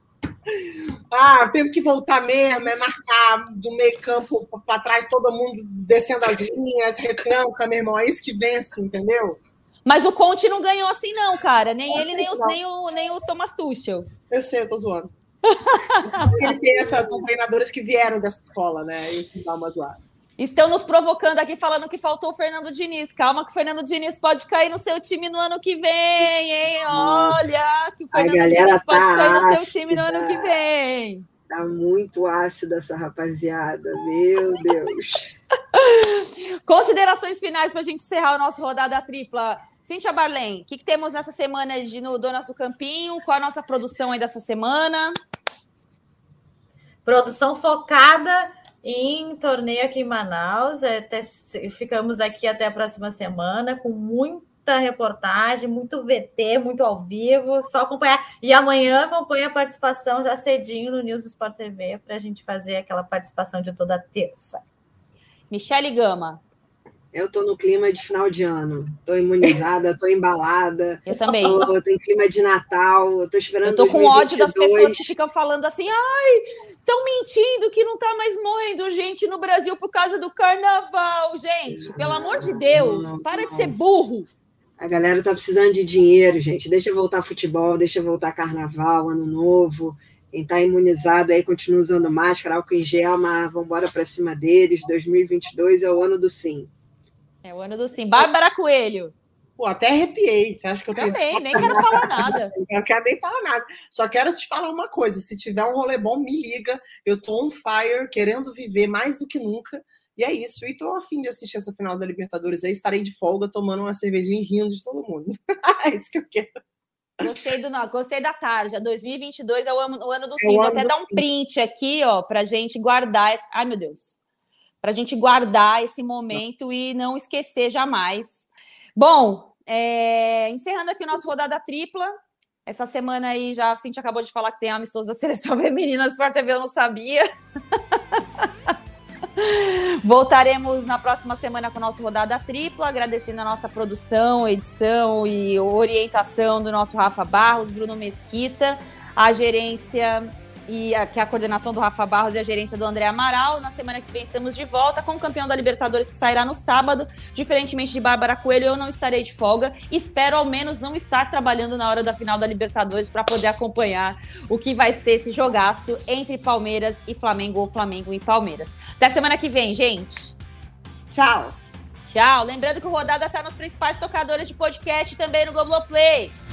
[SPEAKER 3] Ah, temos que voltar mesmo, é marcar do meio campo para trás, todo mundo descendo as linhas, retranca, meu irmão, é isso que vence, entendeu?
[SPEAKER 2] Mas o Conte não ganhou assim, não, cara. Nem ele, nem, os, nem, o, nem o Thomas Tuchel.
[SPEAKER 3] Eu sei, eu tô zoando. Eles têm essas, são treinadores que vieram dessa escola, né? E dá uma zoada.
[SPEAKER 2] Estão nos provocando aqui, falando que faltou o Fernando Diniz. Calma que o Fernando Diniz pode cair no seu time no ano que vem, hein? Olha, que o Fernando Diniz pode
[SPEAKER 4] tá
[SPEAKER 2] cair no
[SPEAKER 4] ácida.
[SPEAKER 2] seu time no ano que vem.
[SPEAKER 4] Tá muito ácida essa rapaziada, meu Deus.
[SPEAKER 2] Considerações finais para a gente encerrar a nossa rodada tripla. Cíntia Barlen, o que, que temos nessa semana de, no do nosso campinho? Qual a nossa produção aí dessa semana?
[SPEAKER 5] Produção focada em torneio aqui em Manaus. Até, ficamos aqui até a próxima semana com muita reportagem, muito V T, muito ao vivo. Só acompanhar. E amanhã acompanha a participação já cedinho no News do Sport T V para a gente fazer aquela participação de toda terça.
[SPEAKER 2] Michele Gama.
[SPEAKER 4] Eu tô no clima de final de ano. Tô imunizada, tô embalada.
[SPEAKER 2] Eu também.
[SPEAKER 4] Tô, tô em clima de Natal. Eu tô esperando.
[SPEAKER 2] Eu tô com
[SPEAKER 4] dois mil e
[SPEAKER 2] ódio
[SPEAKER 4] vinte e dois.
[SPEAKER 2] das pessoas que ficam falando assim, ai, estão mentindo que não tá mais morrendo gente no Brasil por causa do carnaval. Gente, pelo amor de Deus,
[SPEAKER 4] não,
[SPEAKER 2] para
[SPEAKER 4] não.
[SPEAKER 2] de ser burro.
[SPEAKER 4] A galera tá precisando de dinheiro, gente. Deixa voltar futebol, deixa voltar carnaval, ano novo. Quem tá imunizado aí continua usando máscara, álcool em gel, mas vamos embora para cima deles. dois mil e vinte e dois é o ano do sim.
[SPEAKER 2] É o ano do sim. Bárbara Coelho.
[SPEAKER 3] Pô, até arrepiei. Você acha que eu tenho
[SPEAKER 2] Também, nem quero falar nada.
[SPEAKER 3] Eu não quero nem falar nada. Só quero te falar uma coisa. Se tiver um rolê bom, me liga. Eu tô on fire, querendo viver mais do que nunca. E é isso. E tô a fim de assistir essa final da Libertadores aí. Estarei de folga, tomando uma cervejinha e rindo de todo mundo. É isso que eu quero.
[SPEAKER 2] Gostei, do, não, gostei da tarja. dois mil e vinte e dois é o ano, o ano do
[SPEAKER 3] É
[SPEAKER 2] sim.
[SPEAKER 3] o
[SPEAKER 2] Vou
[SPEAKER 3] ano
[SPEAKER 2] até
[SPEAKER 3] do
[SPEAKER 2] dar um
[SPEAKER 3] sim.
[SPEAKER 2] print aqui, ó, pra gente guardar. Esse... Ai, meu Deus. Pra gente guardar esse momento e não esquecer jamais. Bom, é... encerrando aqui o nosso rodada tripla. Essa semana aí já a Cintia acabou de falar que tem amistoso da seleção feminina. No Sport T V eu não sabia. Voltaremos na próxima semana com o nosso Rodada Tripla, agradecendo a nossa produção, edição e orientação do nosso Rafa Barros, Bruno Mesquita, a gerência e a, que é a coordenação do Rafa Barros e a gerência do André Amaral. Na semana que vem estamos de volta com o campeão da Libertadores que sairá no sábado. Diferentemente de Bárbara Coelho, eu não estarei de folga. Espero ao menos não estar trabalhando na hora da final da Libertadores para poder acompanhar o que vai ser esse jogaço entre Palmeiras e Flamengo ou Flamengo e Palmeiras. Até semana que vem, gente.
[SPEAKER 3] Tchau.
[SPEAKER 2] Tchau. Lembrando que o Rodada está nos principais tocadores de podcast e também no Globoplay.